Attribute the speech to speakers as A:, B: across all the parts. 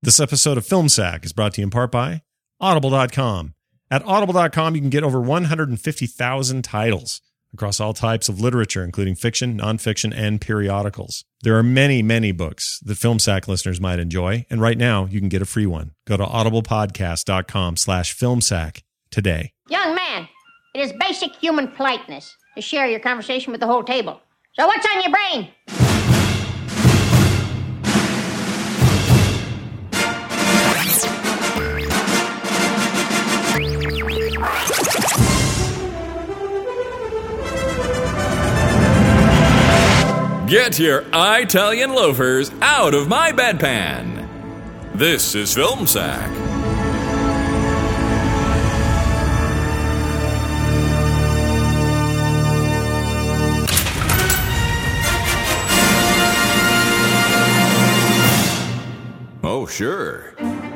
A: This episode of Film Sack is brought to you in part by Audible.com. At Audible.com, you can get over 150,000 titles across all types of literature, including fiction, nonfiction, and periodicals. There are many, many books that Film Sack listeners might enjoy, and right now you can get a free one. Go to audiblepodcast.com/filmsack today.
B: Young man, it is basic human politeness to share your conversation with the whole table. So what's on your brain?
C: Get your Italian loafers out of my bedpan. This is Film Sack. Oh, sure.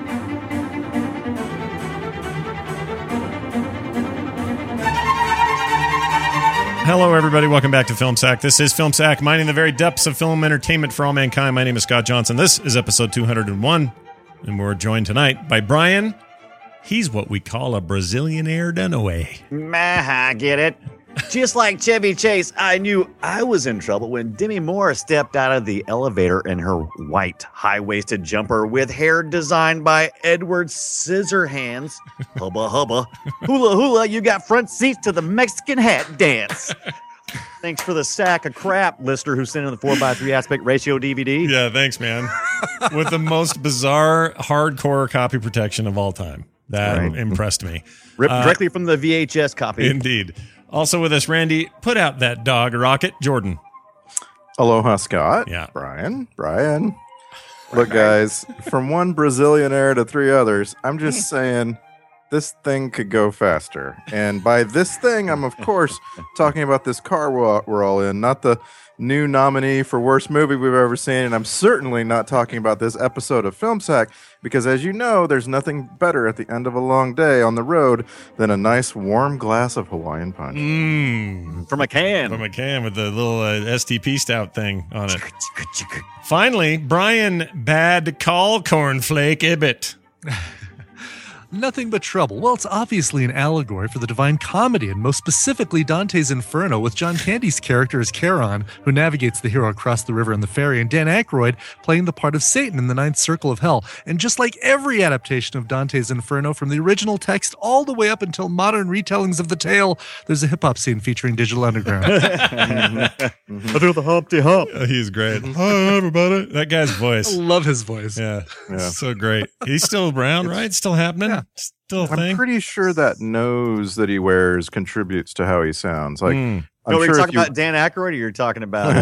A: Hello, everybody. Welcome back to Film Sack. This is Film Sack, mining the very depths of film entertainment for all mankind. My name is Scott Johnson. This is episode 201, and we're joined tonight by Brian. He's what we call a Brazilianaire Dunaway.
D: I get it. Just like Chevy Chase, I knew I was in trouble when Demi Moore stepped out of the elevator in her white, high-waisted jumper with hair designed by Edward Scissorhands. Hubba hubba. Hula hula, you got front seats to the Mexican hat dance. Thanks for the sack of crap, listener who sent in the 4:3 aspect ratio DVD.
A: Yeah, thanks, man. With the most bizarre, hardcore copy protection of all time. That impressed me.
D: Ripped directly from the VHS copy.
A: Indeed. Also with us, Randy, put out that dog rocket, Jordan.
E: Aloha, Scott.
A: Yeah.
E: Brian. Look, guys, from one Brazilianaire to three others, I'm just saying this thing could go faster. And by this thing, I'm, of course, talking about this car we're all in, not the new nominee for worst movie we've ever seen. And I'm certainly not talking about this episode of Film Sack, because as you know, there's nothing better at the end of a long day on the road than a nice warm glass of Hawaiian punch.
D: From a can.
A: From a can with the little STP stout thing on it. Finally, Brian Bad Call Cornflake Ibbett.
F: Nothing but trouble. Well, it's obviously an allegory for the Divine Comedy, and most specifically Dante's Inferno, with John Candy's character as Charon, who navigates the hero across the river in the ferry, and Dan Aykroyd playing the part of Satan in the Ninth Circle of Hell. And just like every adaptation of Dante's Inferno, from the original text all the way up until modern retellings of the tale, there's a hip-hop scene featuring Digital Underground.
D: I do the Humpty Hump.
A: He's great. Hi, everybody. That guy's voice.
F: I love his voice.
A: Yeah. So great. He's still around, right? Still happening?
F: Yeah.
A: Still a thing?
E: I'm pretty sure that nose that he wears contributes to how he sounds. Like, I'm
D: You're
E: sure
D: talking about Dan Aykroyd, or you're talking about...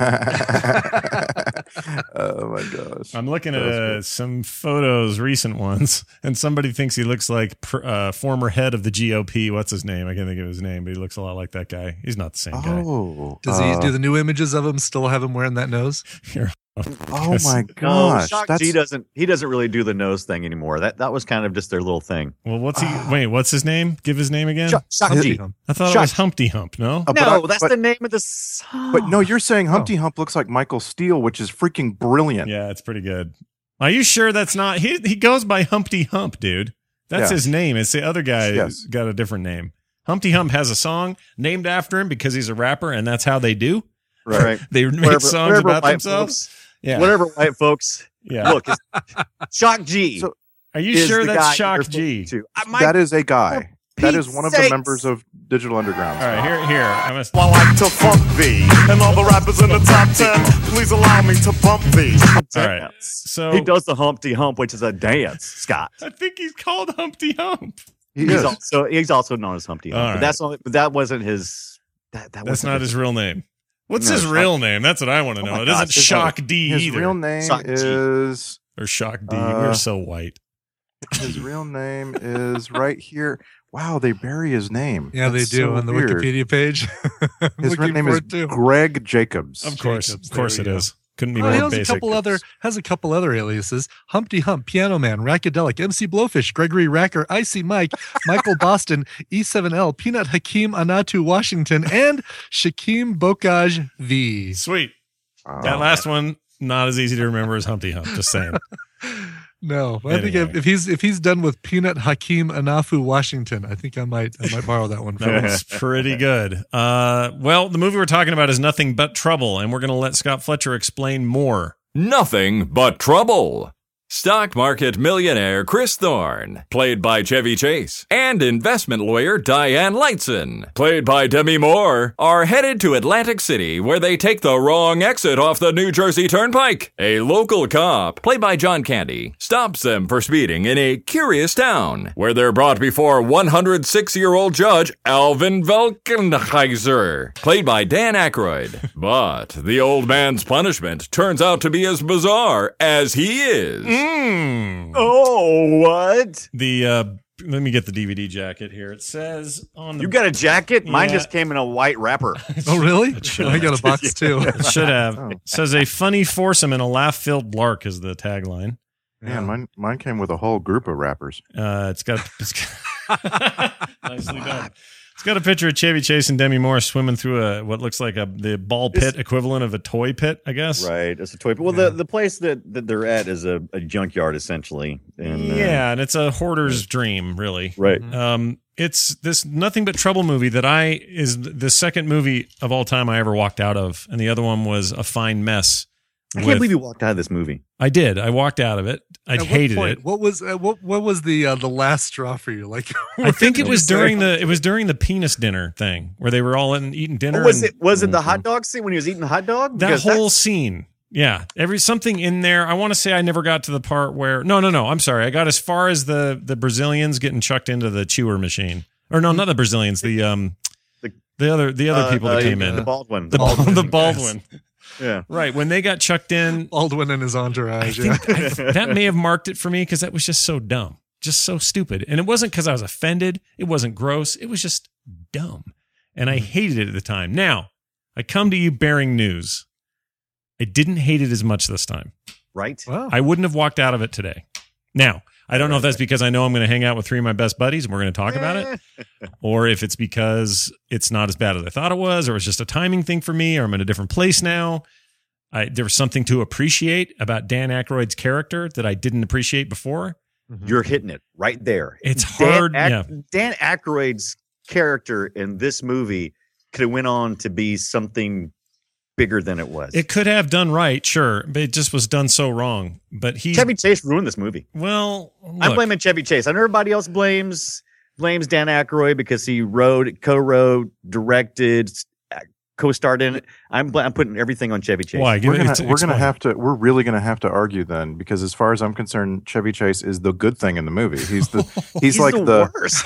E: Oh, my gosh.
A: I'm looking at some photos, recent ones, and somebody thinks he looks like former head of the GOP. What's his name? I can't think of his name, but he looks a lot like that guy. He's not the same guy.
E: Oh.
F: Does he do the new images of him still have him wearing that nose?
A: Here.
E: Oh, my gosh.
D: Shock G doesn't really do the nose thing anymore. That was kind of just their little thing.
A: Well, what's his name? Give his name again.
D: Shock G.
A: I thought it was Humpty Hump, no?
D: No, that's the name of the song.
E: But no, you're saying Humpty Hump looks like Michael Steele, which is freaking brilliant.
A: Yeah, it's pretty good. Are you sure that's not... He goes by Humpty Hump, dude. That's his name. It's the other guy who's got a different name. Humpty Hump has a song named after him because he's a rapper, and that's how they do.
D: Right.
A: They make songs about themselves.
D: Yeah. Whatever, white folks.
A: Yeah.
D: Look, Shock G.
A: So, are you sure that's Shock G?
E: That is a guy. That is one of the members of Digital Underground.
A: All right, here.
G: I like to funk thee, and all the rappers in the top 10, please allow me to bump thee.
A: All right. So
D: he does the Humpty Hump, which is a dance, Scott.
A: I think he's called Humpty Hump.
D: He's also known as Humpty Hump.
A: Right.
D: But that wasn't his.
A: That's not his real name. What's his real name? That's what I want to know. It isn't Shock D
E: his
A: either.
E: His real name is...
A: Or Shock D. We're so white.
E: His real name is right here. Wow, they bury his name.
F: Yeah,
E: That's
F: they do
E: so
F: on the
E: weird.
F: Wikipedia page.
E: His real name is Greg Jacobs.
A: Of course it is. Couldn't be
F: he
A: more
F: has
A: basic.
F: Has a couple other aliases: Humpty Hump, Piano Man, Rackadelic, MC Blowfish, Gregory Racker, Icy Mike, Michael Boston, E7L, Peanut Hakeem Anatu Washington, and Shaquem Bokaj V.
A: Sweet. That last one, not as easy to remember as Humpty Hump, just saying.
F: No, I think if he's done with Peanut Hakeem Anafu Washington, I think I might borrow that one from him.
A: That's pretty good. Well, the movie we're talking about is Nothing But Trouble, and we're going to let Scott Fletcher explain more.
C: Nothing But Trouble. Stock market millionaire Chris Thorne, played by Chevy Chase, and investment lawyer Diane Lightson, played by Demi Moore, are headed to Atlantic City where they take the wrong exit off the New Jersey Turnpike. A local cop, played by John Candy, stops them for speeding in a curious town where they're brought before 106-year-old Judge Alvin Valkenheiser, played by Dan Aykroyd. But the old man's punishment turns out to be as bizarre as he is.
D: Oh, what?
A: Let me get the DVD jacket here. It says on the...
D: You got a jacket? Mine
A: Yeah.
D: just came in a white wrapper.
F: Oh, really? I got a box too.
A: It should have. It says a funny foursome and a laugh-filled lark is the tagline.
E: Man, mine came with a whole group of rappers.
A: It's got nicely done. It's got a picture of Chevy Chase and Demi Moore swimming through what looks like the ball pit equivalent of a toy pit, I guess.
D: Right, it's a toy. Well, the place that they're at is a junkyard essentially. And,
A: and it's a hoarder's dream, really.
D: Right.
A: It's this Nothing But Trouble movie that is the second movie of all time I ever walked out of, and the other one was A Fine Mess.
D: I can't believe you walked out of this movie.
A: I did. I walked out of it. I hated it.
F: What was the last straw for you? Like,
A: I think it was during the penis dinner thing where they were all eating dinner.
D: Was it the hot dog scene when he was eating the hot dog?
A: That whole scene. Yeah. Something in there. I want to say I never got to the part where no. I'm sorry. I got as far as the Brazilians getting chucked into the chewer machine. Or no, not the Brazilians. The other people that came in.
D: The Baldwin.
A: The Baldwin.
D: Yeah.
A: Right. When they got chucked in.
F: Baldwin and his entourage.
A: That may have marked it for me because that was just so dumb. Just so stupid. And it wasn't because I was offended. It wasn't gross. It was just dumb. And I hated it at the time. Now, I come to you bearing news. I didn't hate it as much this time.
D: Right.
F: Wow.
A: I wouldn't have walked out of it today. Now, I don't know if that's because I know I'm going to hang out with three of my best buddies and we're going to talk about it, or if it's because it's not as bad as I thought it was, or it's just a timing thing for me, or I'm in a different place now. There was something to appreciate about Dan Aykroyd's character that I didn't appreciate before.
D: You're hitting it right there.
A: It's hard.
D: Dan Aykroyd's character in this movie could have went on to be something bigger than it was.
A: It could have done right, sure, but it just was done so wrong. But
D: Chevy Chase ruined this movie.
A: Well, look,
D: I'm blaming Chevy Chase. I know everybody else blames Dan Aykroyd because he co-wrote, directed, co-starred in it. I'm putting everything on Chevy Chase.
A: Why?
E: We're really gonna have to argue then, because as far as I'm concerned, Chevy Chase is the good thing in the movie. He's like the
D: worst.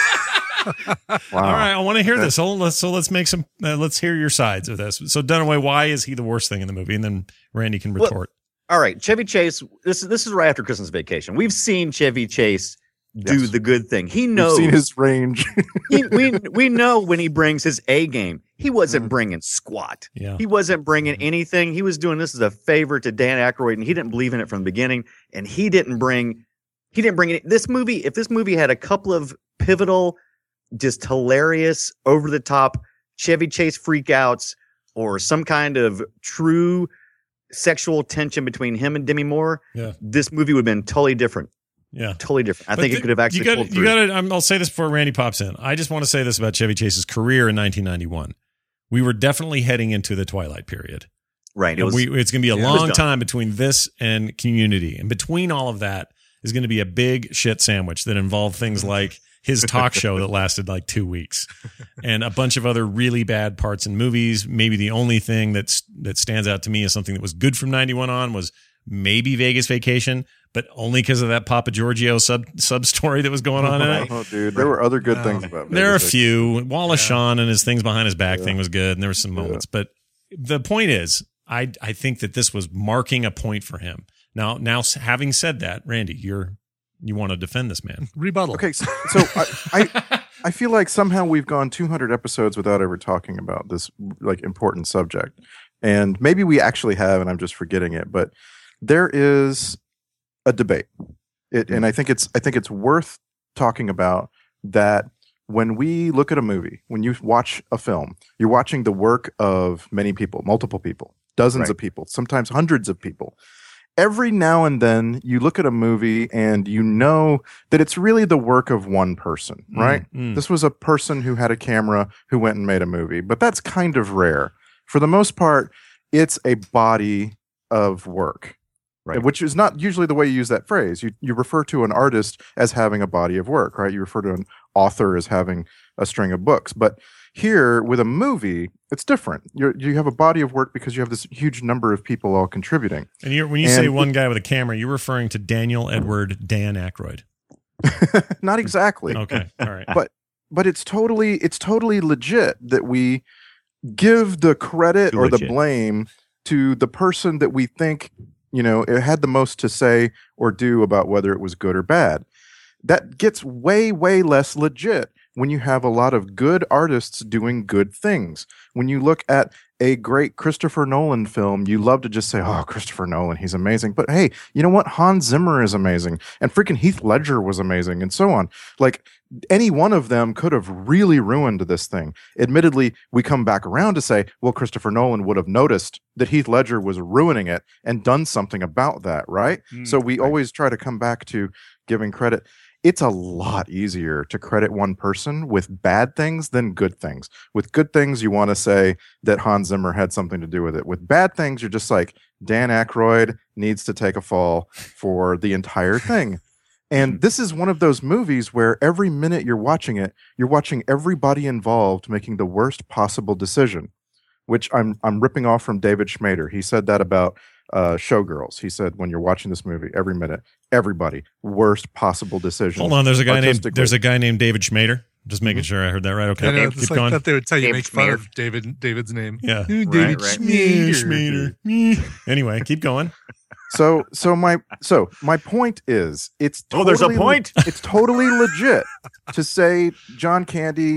E: Wow.
A: All right, I want to hear this. So let's make some. Let's hear your sides of this. So Dunaway, why is he the worst thing in the movie? And then Randy can retort.
D: All right, Chevy Chase. This is right after Christmas Vacation. We've seen Chevy Chase do the good thing. He knows.
E: We've seen his range.
D: we know when he brings his A game. He wasn't bringing squat.
A: Yeah.
D: He wasn't bringing anything. He was doing this as a favor to Dan Aykroyd, and he didn't believe in it from the beginning. And he didn't bring it. This movie. If this movie had a couple of pivotal, just hilarious, over the top Chevy Chase freakouts, or some kind of true sexual tension between him and Demi Moore, this movie would have been totally different.
A: Yeah,
D: totally different. I think it could have actually pulled through.
A: I'll say this before Randy pops in. I just want to say this about Chevy Chase's career in 1991. We were definitely heading into the twilight period.
D: Right.
A: It's going to be a long time between this and Community. And between all of that is going to be a big shit sandwich that involved things like his talk show that lasted like 2 weeks and a bunch of other really bad parts in movies. Maybe the only thing that stands out to me as something that was good from 91 on was maybe Vegas Vacation, but only because of that Papa Giorgio sub story that was going on in it.
E: Oh, dude, there were other good things about Vegas.
A: There are a few. Wallace Shawn and his things behind his back thing was good, and there were some moments. But the point is, I think that this was marking a point for him. Now, having said that, Randy, you want to defend this man?
F: Rebuttal.
E: Okay, so I feel like somehow we've gone 200 episodes without ever talking about this like important subject, and maybe we actually have, and I'm just forgetting it. But there is a debate, and I think it's worth talking about that. When we look at a movie, when you watch a film, you're watching the work of many people, multiple people, dozens of people, sometimes hundreds of people. every now and then you look at a movie and you know that it's really the work of one person, right? This was a person who had a camera who went and made a movie, but that's kind of rare. For the most part, it's a body of work,
D: Right.
E: which is not usually the way you use that phrase. You refer to an artist as having a body of work, right? You refer to an author as having a string of books. But here with a movie, it's different. You have a body of work because you have this huge number of people all contributing.
A: And when you say one guy with a camera, you're referring to Daniel Edward Dan Aykroyd.
E: Not exactly.
A: Okay. All right.
E: But it's totally legit that we give the credit
D: Too
E: or the
D: legit.
E: blame to the person that we think, it had the most to say or do about whether it was good or bad. That gets way, way less legit when you have a lot of good artists doing good things. When you look at a great Christopher Nolan film, you love to just say, oh, Christopher Nolan, he's amazing. But hey, you know what? Hans Zimmer is amazing. And freaking Heath Ledger was amazing, and so on. Like, any one of them could have really ruined this thing. Admittedly, we come back around to say, well, Christopher Nolan would have noticed that Heath Ledger was ruining it and done something about that, right? So we always try to come back to giving credit. It's a lot easier to credit one person with bad things than good things. With good things, you want to say that Hans Zimmer had something to do with it. With bad things, you're just like, Dan Aykroyd needs to take a fall for the entire thing. And this is one of those movies where every minute you're watching it, you're watching everybody involved making the worst possible decision, which I'm ripping off from David Schmader. He said that about Showgirls. He said, when you're watching this movie, every minute, everybody, worst possible decision.
A: Hold on, there's a guy named David Schmader. Just making sure I heard that right. Okay,
F: I know,
A: keep
F: it's like
A: going.
F: that they would tell you
D: Dave
F: make fun
D: Schmader.
F: of David's name.
A: Yeah.
F: Ooh, David
D: right.
F: Schmader.
A: Anyway, keep going.
E: So my point is, it's totally,
D: there's a point?
E: It's totally legit to say Dan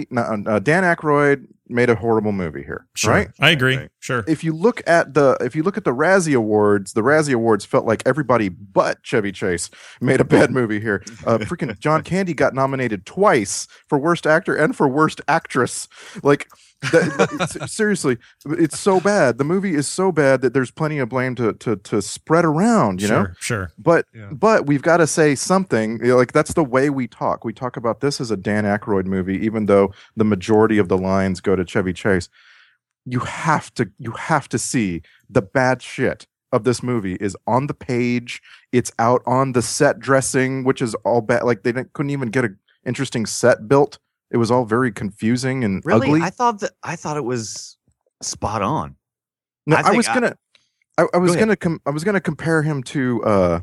E: Aykroyd made a horrible movie here,
A: Sure.
E: right?
A: I agree.
D: Right.
A: Sure.
E: If you look at the Razzie Awards felt like everybody but Chevy Chase made a bad movie here. Freaking John Candy got nominated twice for worst actor and for worst actress. Like, seriously, it's so bad. The movie is so bad that there's plenty of blame to spread around. You know.
A: Sure.
E: But
F: Yeah.
E: but we've got to say something. Like, that's the way we talk. We talk about this as a Dan Aykroyd movie, even though the majority of the lines go to Chevy Chase. You have to see the bad shit of this movie is on the page. It's out on the set dressing, which is all bad. Like, couldn't even get an interesting set built. It was all very confusing and
D: Really?
E: ugly.
D: I thought it was spot on.
E: No,
D: I
E: I was
D: think
E: gonna compare him to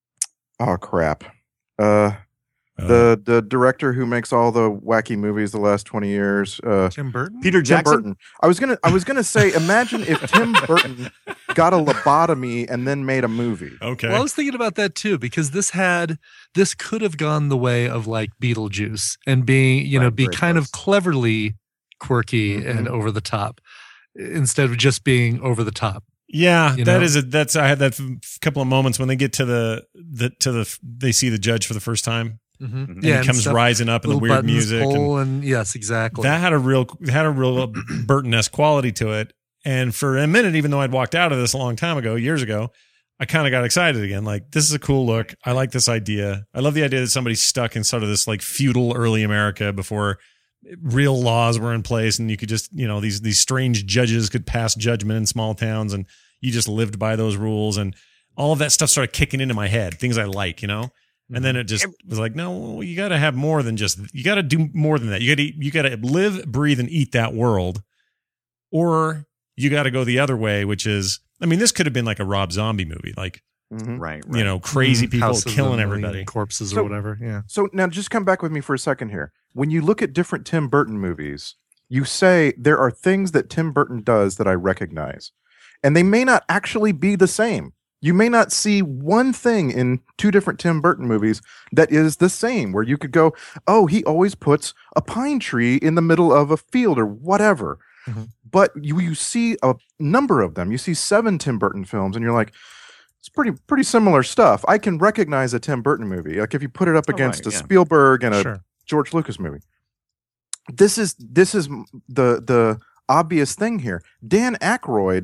E: the director who makes all the wacky movies the last 20 years.
F: Tim Burton?
D: Peter
E: Tim
D: Jackson.
E: Burton. I was gonna say, imagine if Tim Burton got a lobotomy and then made a movie.
A: Okay.
F: Well, I was thinking about that too, because this could have gone the way of like Beetlejuice and being,
E: Right,
F: be
E: very
F: kind of
E: close.
F: cleverly quirky and over the top instead of just being over the top.
A: Yeah,
F: You
A: that
F: know?
A: is I had that couple of moments when they get to they see the judge for the first time.
F: Mm-hmm.
A: And he comes rising up in the
F: little
A: weird
F: buttons
A: music.
F: pull and yes, exactly.
A: That had a real Burton-esque quality to it. And for a minute, even though I'd walked out of this a long time ago, years ago, I kind of got excited again. Like, this is a cool look. I like this idea. I love the idea that somebody's stuck in sort of this like feudal early America before real laws were in place, and you could just, these strange judges could pass judgment in small towns, and you just lived by those rules, and all of that stuff started kicking into my head. Things I like, And then it just was like, no, you got to have more than just. You got to do more than that. You got to live, breathe, and eat that world, or you got to go the other way, which is, this could have been like a Rob Zombie movie, like
D: Right.
A: crazy people
F: House of
A: killing
F: a Million
A: everybody.
F: corpses
E: So-
F: or whatever. Yeah.
E: So now just come back with me for a second here. When you look at different Tim Burton movies, you say there are things that Tim Burton does that I recognize, and they may not actually be the same. You may not see one thing in two different Tim Burton movies that is the same, where you could go, oh, he always puts a pine tree in the middle of a field or whatever.
F: Mm-hmm.
E: But you see a number of them. You see 7 Tim Burton films, and you're like, it's pretty similar stuff. I can recognize a Tim Burton movie. Like, if you put it up against a Spielberg and a
F: Sure.
E: George Lucas movie. This is the obvious thing here. Dan Aykroyd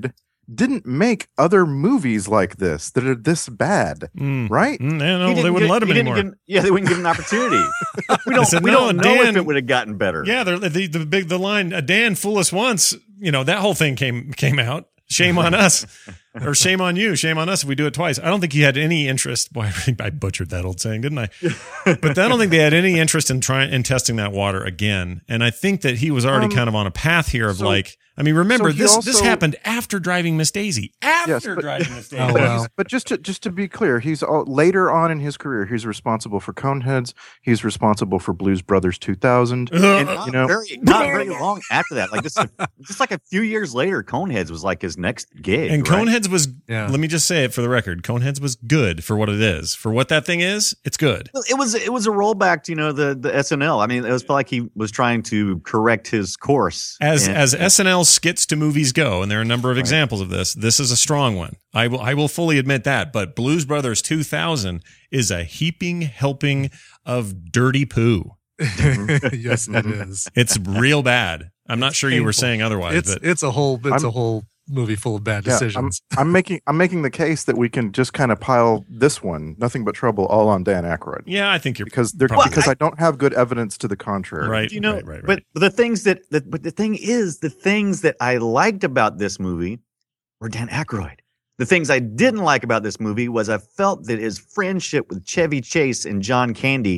E: didn't make other movies like this that are this bad, right?
A: No, they wouldn't let him anymore.
D: They wouldn't give him an opportunity. We don't know if it would have gotten better.
A: Yeah, the line, Dan, fool us once, that whole thing came out. Shame on us, or shame on you, shame on us if we do it twice. I don't think he had any interest. Boy, I butchered that old saying, didn't I? But I don't think they had any interest in testing that water again. And I think that he was already kind of on a path here of remember this happened after Driving Miss Daisy. Driving Miss Daisy.
E: Oh, wow. But just to be clear, he's later on in his career, he's responsible for Coneheads. He's responsible for Blues Brothers 2000.
D: And not very long after that, just like a few years later, Coneheads was like his next gig.
A: And Coneheads was, let me just say it for the record, Coneheads was good for what it is. For what that thing is, it's good.
D: It was a rollback to the SNL. I mean, it was like he was trying to correct his course.
A: As SNL skits to movies go, and there are a number of examples of this. This is a strong one. I will fully admit that. But Blues Brothers 2000 is a heaping helping of dirty poo.
F: Yes, it is.
A: It's real bad. I'm not sure you were saying otherwise.
F: It's a whole movie full of bad decisions.
E: I'm making the case that we can just kind of pile this one, Nothing But Trouble, all on Dan Aykroyd.
A: Yeah, I think you're
E: because I don't have good evidence to the contrary.
A: Right.
D: Right. But the things the things that I liked about this movie were Dan Aykroyd. The things I didn't like about this movie was I felt that his friendship with Chevy Chase and John Candy,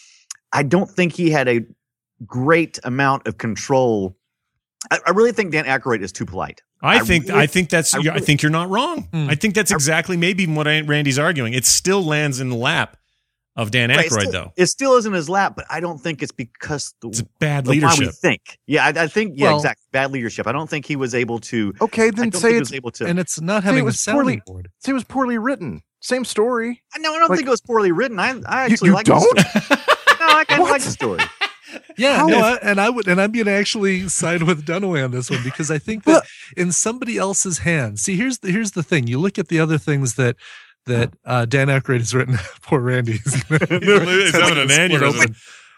D: I don't think he had a great amount of control. I really think Dan Aykroyd is too polite.
A: I think you're not wrong. I think that's exactly maybe what Randy's arguing. It still lands in the lap of Dan Aykroyd, though.
D: It still is in his lap, but I don't think it's because
A: it's bad leadership.
D: Why we think. Yeah, I think exactly. Bad leadership. I don't think he was able to.
E: Okay, then say it's
D: able to.
F: And it's not having a sounding board.
E: Say it was poorly written. Same story.
D: No, I don't think it was poorly written. I actually like the story. No, I kind of like the story.
F: Yeah, I'm going to actually side with Dunaway on this one because I think that in somebody else's hands. See, here's the thing. You look at the other things that Dan Aykroyd has written. Poor Randy. He's
A: having an aneurysm.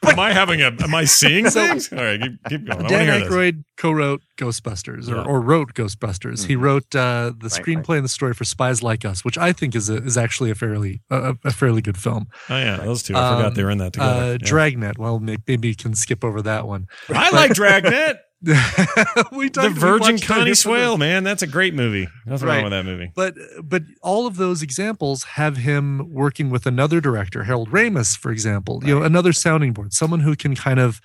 A: Am I seeing things? All right, keep going.
F: Dan Aykroyd co-wrote Ghostbusters or wrote Ghostbusters. Mm-hmm. He wrote the screenplay and the story for Spies Like Us, which I think is actually a fairly good film.
A: Oh yeah, those two. I forgot they were in that together.
F: Dragnet. Well, maybe you can skip over that one.
A: I like Dragnet.
F: The
A: Virgin Connie Swale, man, that's a great movie. Nothing wrong with that movie.
F: But all of those examples have him working with another director, Harold Ramis, for example. Right. Another sounding board, someone who can kind of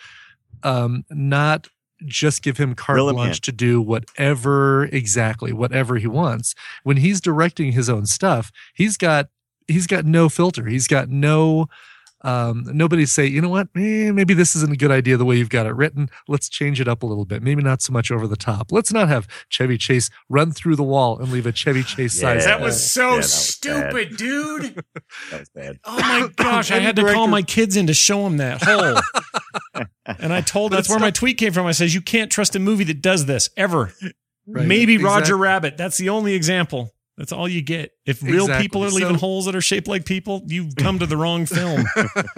F: not just give him carte blanche to do whatever he wants. When he's directing his own stuff, he's got no filter. He's got no. Nobody say, you know what, maybe this isn't a good idea the way you've got it written. Let's change it up a little bit. Maybe not so much over the top. Let's not have Chevy Chase run through the wall and leave a Chevy Chase size.
A: That was so stupid, dude.
D: That was bad.
A: Oh my gosh, I had to call my kids in to show them that hole. And I told that's where my tweet came from. I says, you can't trust a movie that does this ever. Right. Maybe Roger Rabbit. That's the only example. That's all you get. If real people are leaving holes that are shaped like people, you've come to the wrong film.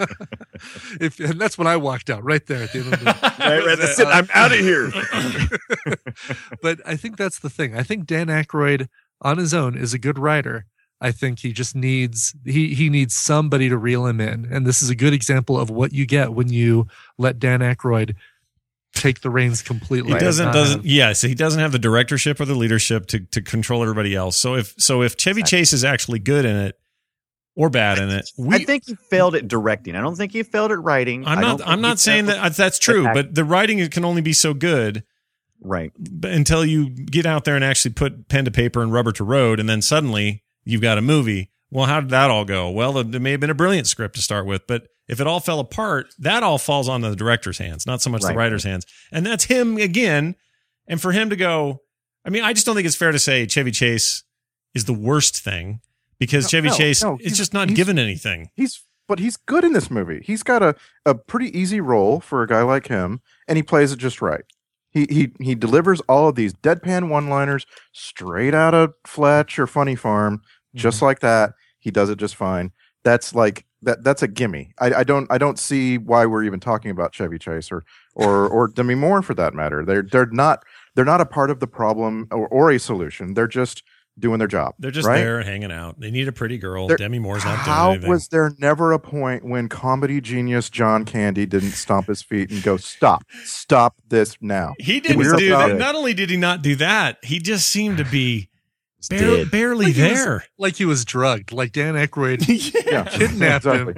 F: And that's when I walked out right there at the end of the
D: That's it. I'm out of here.
F: But I think that's the thing. I think Dan Aykroyd on his own is a good writer. I think he just needs he needs somebody to reel him in. And this is a good example of what you get when you let Dan Aykroyd take the reins completely.
A: He doesn't he doesn't have the directorship or the leadership to control everybody else. So if Chevy Chase is actually good in it or bad in it,
D: I think he failed at directing. I don't think he failed at writing.
A: I'm not saying that's true, but the writing can only be so good.
D: Right.
A: Until you get out there and actually put pen to paper and rubber to road, and then suddenly you've got a movie. Well, how did that all go? Well, there may have been a brilliant script to start with, but if it all fell apart, that all falls on the director's hands, not so much the writer's hands. And that's him again. And for him to go, I just don't think it's fair to say Chevy Chase is the worst thing because Chevy Chase is just not given anything.
E: But he's good in this movie. He's got a pretty easy role for a guy like him, and he plays it just right. He delivers all of these deadpan one-liners straight out of Fletch or Funny Farm, just like that. He does it just fine. That's that's a gimme. I don't see why we're even talking about Chevy Chase or Demi Moore for that matter. They're not a part of the problem or a solution. They're just doing their job.
A: They're just
E: right?
A: there hanging out. They need a pretty girl. Demi Moore's not doing anything.
E: How was there never a point when comedy genius John Candy didn't stomp his feet and go, stop this now?
A: He didn't do that. Not only did he not do that, he just seemed to be barely there.
F: Like he was drugged, like Dan Aykroyd kidnapped him.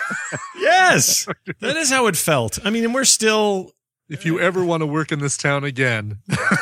A: Yes, that is how it felt. I mean, and we're still...
F: If you ever want to work in this town again.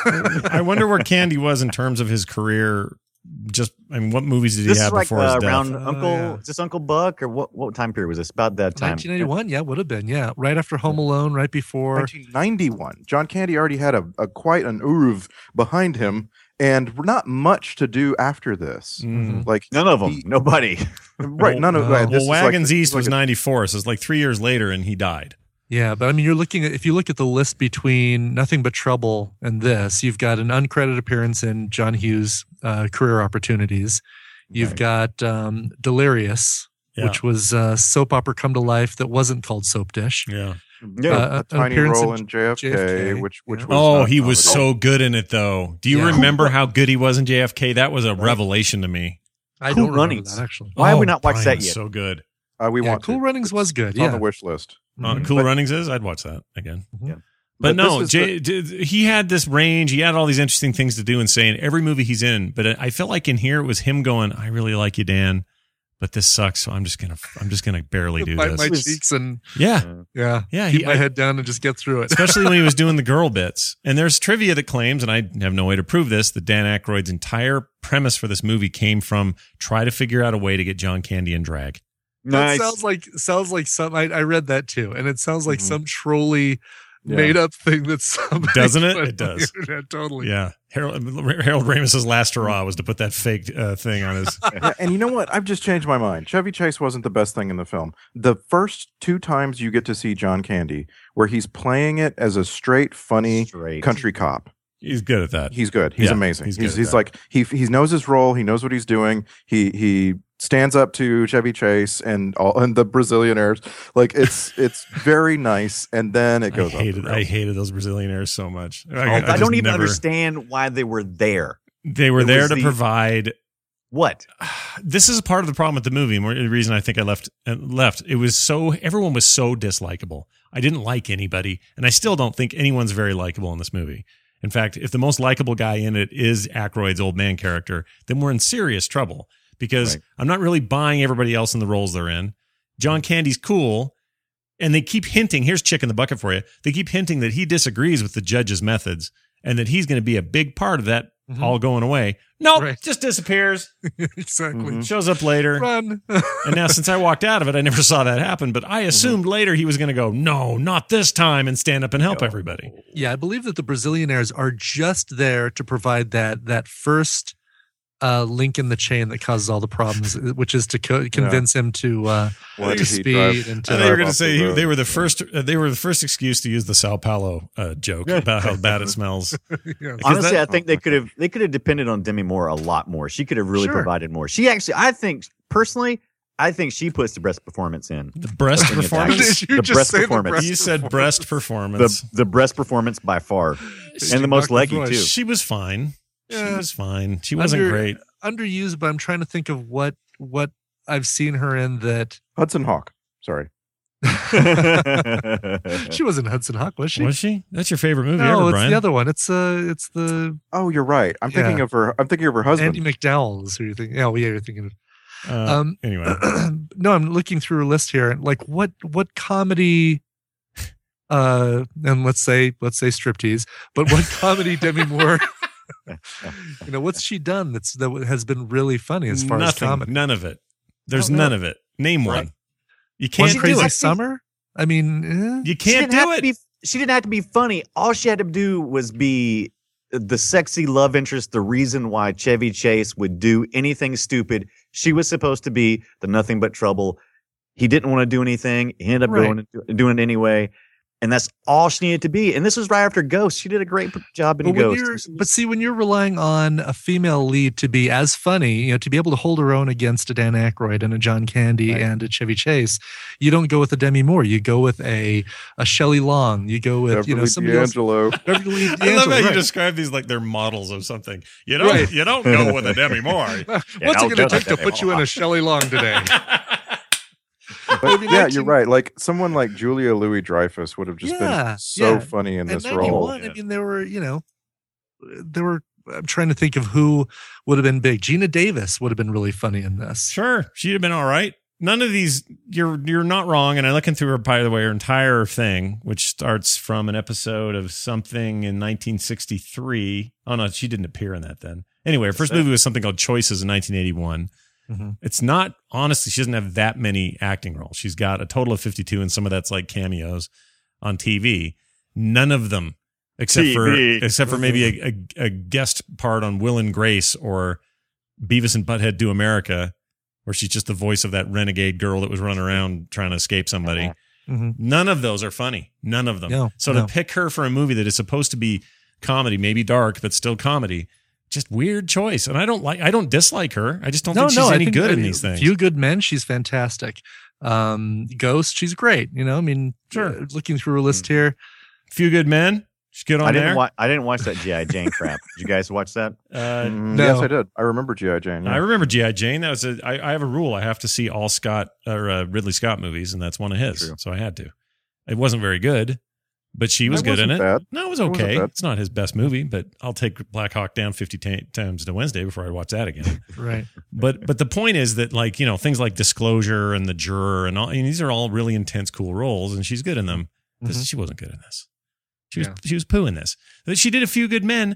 A: I wonder where Candy was in terms of his career. What movies did he have before his death?
D: Around is this Uncle Buck, or what time period was this? About that time.
F: 1991, would have been, right after Home Alone, right before.
E: 1991. John Candy already had a quite an oeuvre behind him, and not much to do after this.
A: Mm-hmm.
E: Like
D: none of them, nobody.
E: Right, none of them.
A: Well, Wagons East was 94, so it's like 3 years later, and he died.
F: Yeah, but I mean, if you look at the list between Nothing But Trouble and this, you've got an uncredited appearance in John Hughes' career opportunities. You've got Delirious, which was a soap opera come to life that wasn't called Soap Dish.
A: Yeah.
E: A tiny role in JFK, which was
A: he was so good in it, though. Do you remember how good he was in JFK? That was a revelation to me.
F: I don't remember that, actually.
D: Why have we not watched that yet?
A: So good.
E: We want
F: Cool Runnings was good.
E: It's on the wish list.
A: Cool Runnings is? I'd watch that again.
D: Mm-hmm. Yeah.
A: But no, he had this range. He had all these interesting things to do and say in every movie he's in. But I felt like in here it was him going, "I really like you, Dan, but this sucks. So I'm just gonna barely do
F: bite
A: this."
F: My cheeks and
A: keep
F: my head down and just get through it.
A: Especially when he was doing the girl bits. And there's trivia that claims, and I have no way to prove this, that Dan Aykroyd's entire premise for this movie came from try to figure out a way to get John Candy in drag.
F: Nice. That sounds like some. I read that too, and it sounds like some trolly made up thing that's somebody.
A: Doesn't it? It does.
F: Totally.
A: Yeah. Harold Ramis's last hurrah was to put that fake thing on his.
E: And you know what? I've just changed my mind. Chevy Chase wasn't the best thing in the film. The first 2 times you get to see John Candy, where he's playing it as a straight, funny country cop.
A: He's good at that.
E: He's good. He's amazing. He's like he knows his role. He knows what he's doing. He stands up to Chevy Chase and the Brazilianaires. Like it's very nice. And then it goes.
A: I hated those Brazilianaires so much.
D: I don't even understand why they were there.
A: They were there to provide.
D: What?
A: This is a part of the problem with the movie. And the reason I think I left. It was everyone was so dislikable. I didn't like anybody, and I still don't think anyone's very likable in this movie. In fact, if the most likable guy in it is Aykroyd's old man character, then we're in serious trouble because I'm not really buying everybody else in the roles they're in. John Candy's cool, and they keep hinting, here's chick in the bucket for you, they keep hinting that he disagrees with the judge's methods and that he's going to be a big part of that all going away. Nope, just disappears.
F: Exactly.
A: Shows up later.
F: Run.
A: And now since I walked out of it, I never saw that happen, but I assumed later he was going to go, no, not this time, and stand up and help everybody.
F: Yeah, I believe that the Brazilianaires are just there to provide that first link in the chain that causes all the problems, which is to convince him to speed. And to
A: they were going to say they were the first. They were the first excuse to use the Sao Paulo joke about how bad it smells.
D: Honestly, I think they could have depended on Demi Moore a lot more. She could have really provided more. She actually, I think she puts the breast performance in.
A: The breast performance?
F: Did you just say the breast
A: You said breast performance.
D: The breast performance by far, and the most leggy too.
A: She was fine.
F: Yeah.
A: She was fine. She wasn't great.
F: Underused, but I'm trying to think of what I've seen her in that.
E: Hudson Hawk. Sorry.
F: She wasn't Hudson Hawk, was she?
A: Was she? That's your favorite movie
F: no,
A: ever,
F: it's
A: Brian.
F: the other one. It's the.
E: Oh, you're right. I'm thinking of her. I'm thinking of her husband.
F: Andy McDowell is who you're thinking. Oh, yeah, you're thinking of.
A: Anyway,
F: no, I'm looking through a list here, and like what comedy. And let's say striptease, but what comedy Demi Moore. What's she done that has been really funny as far as comedy?
A: None of it. There's none of it. Name one. You can't do
F: Crazy
A: it.
F: Summer? I mean,
A: you can't do it.
D: She didn't have to be funny. All she had to do was be the sexy love interest, the reason why Chevy Chase would do anything stupid. She was supposed to be the nothing but trouble. He didn't want to do anything. He ended up doing it anyway. And that's all she needed to be. And this was right after Ghost. She did a great job in Ghost.
F: But see, when you're relying on a female lead to be as funny, to be able to hold her own against a Dan Aykroyd and a John Candy and a Chevy Chase, you don't go with a Demi Moore. You go with a Shelley Long. You go with
E: Beverly
F: somebody
E: D'Angelo.
F: else. Beverly
A: I
F: D'Angelo.
A: love how you
F: right.
A: describe these like they're models of something. You don't go with a Demi Moore.
F: What's it going to take to put you in a Shelley Long today?
E: But yeah, you're right. Like someone like Julia Louis-Dreyfus would have just been so funny in this role.
F: I mean, there were, I'm trying to think of who would have been big. Gina Davis would have been really funny in this.
A: Sure, she'd have been all right. None of these, you're not wrong. And I'm looking through her, by the way, her entire thing, which starts from an episode of something in 1963. Oh no, she didn't appear in that then. Anyway, her first movie was something called Choices in 1981. Mm-hmm. It's not, honestly, she doesn't have that many acting roles. She's got a total of 52, and some of that's like cameos on TV. None of them, except for maybe a guest part on Will and Grace or Beavis and Butthead Do America, where she's just the voice of that renegade girl that was running around trying to escape somebody. Mm-hmm. None of those are funny. None of them. To pick her for a movie that is supposed to be comedy, maybe dark, but still comedy, just weird choice. And I don't dislike her. I just don't think she's any good in these things.
F: Few Good Men, she's fantastic. Ghost, she's great. Sure. Looking through her list here.
A: Few Good Men, she's good on there.
D: I didn't watch that G.I. Jane crap. Did you guys watch that?
F: No.
E: Yes, I did. I remember G.I. Jane. Yeah.
A: I remember G.I. Jane. That was I have a rule. I have to see all Ridley Scott movies, and that's one of his. True. So I had to. It wasn't very good, but she was good in it.
E: Bad.
A: No, it was okay. It's not his best movie, but I'll take Black Hawk Down 50 times to Wednesday before I watch that again.
F: Right.
A: But the point is that things like Disclosure and The Juror and all, these are all really intense, cool roles, and she's good in them. Mm-hmm. She wasn't good in this. She was poo in this. She did A Few Good Men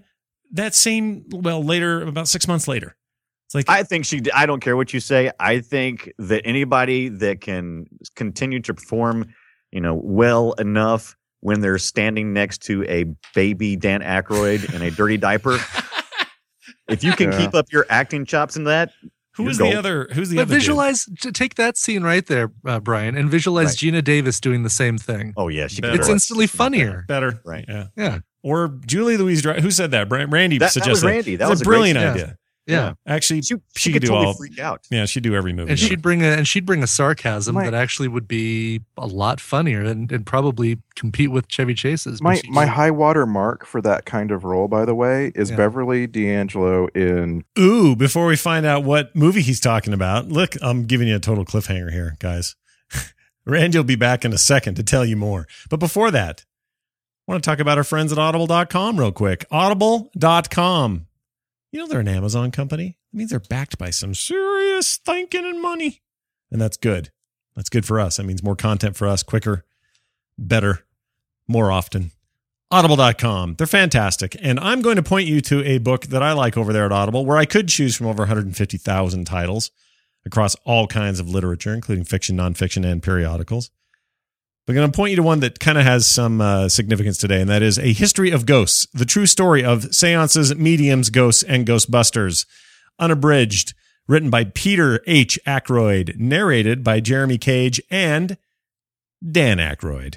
A: later, about 6 months later. It's like,
D: I think I don't care what you say. I think that anybody that can continue to perform, well enough when they're standing next to a baby Dan Aykroyd in a dirty diaper, if you can keep up your acting chops in that,
A: Who's the other?
F: Visualize, take that scene right there, Brian, and visualize Gina Davis doing the same thing.
D: Oh yeah,
F: it's instantly funnier.
A: Better,
D: right?
F: Yeah.
A: Or Julie Louise. Who said that? Randy suggested
D: that was Randy. That was
A: a brilliant idea.
F: Yeah.
A: Actually, she could do
D: totally
A: all.
D: Freak out.
A: Yeah, she'd do every movie.
F: And she'd bring a sarcasm that actually would be a lot funnier and probably compete with Chevy Chase's.
E: My high water mark for that kind of role, by the way, is Beverly D'Angelo in.
A: Ooh! Before we find out what movie he's talking about, look, I'm giving you a total cliffhanger here, guys. Randy will be back in a second to tell you more. But before that, I want to talk about our friends at Audible.com real quick. Audible.com. They're an Amazon company. It means they're backed by some serious thinking and money. And that's good. That's good for us. That means more content for us, quicker, better, more often. Audible.com. They're fantastic. And I'm going to point you to a book that I like over there at Audible, where I could choose from over 150,000 titles across all kinds of literature, including fiction, nonfiction, and periodicals. I'm going to point you to one that kind of has some significance today, and that is A History of Ghosts, the true story of seances, mediums, ghosts, and Ghostbusters. Unabridged, written by Peter H. Aykroyd, narrated by Jeremy Cage and Dan Aykroyd,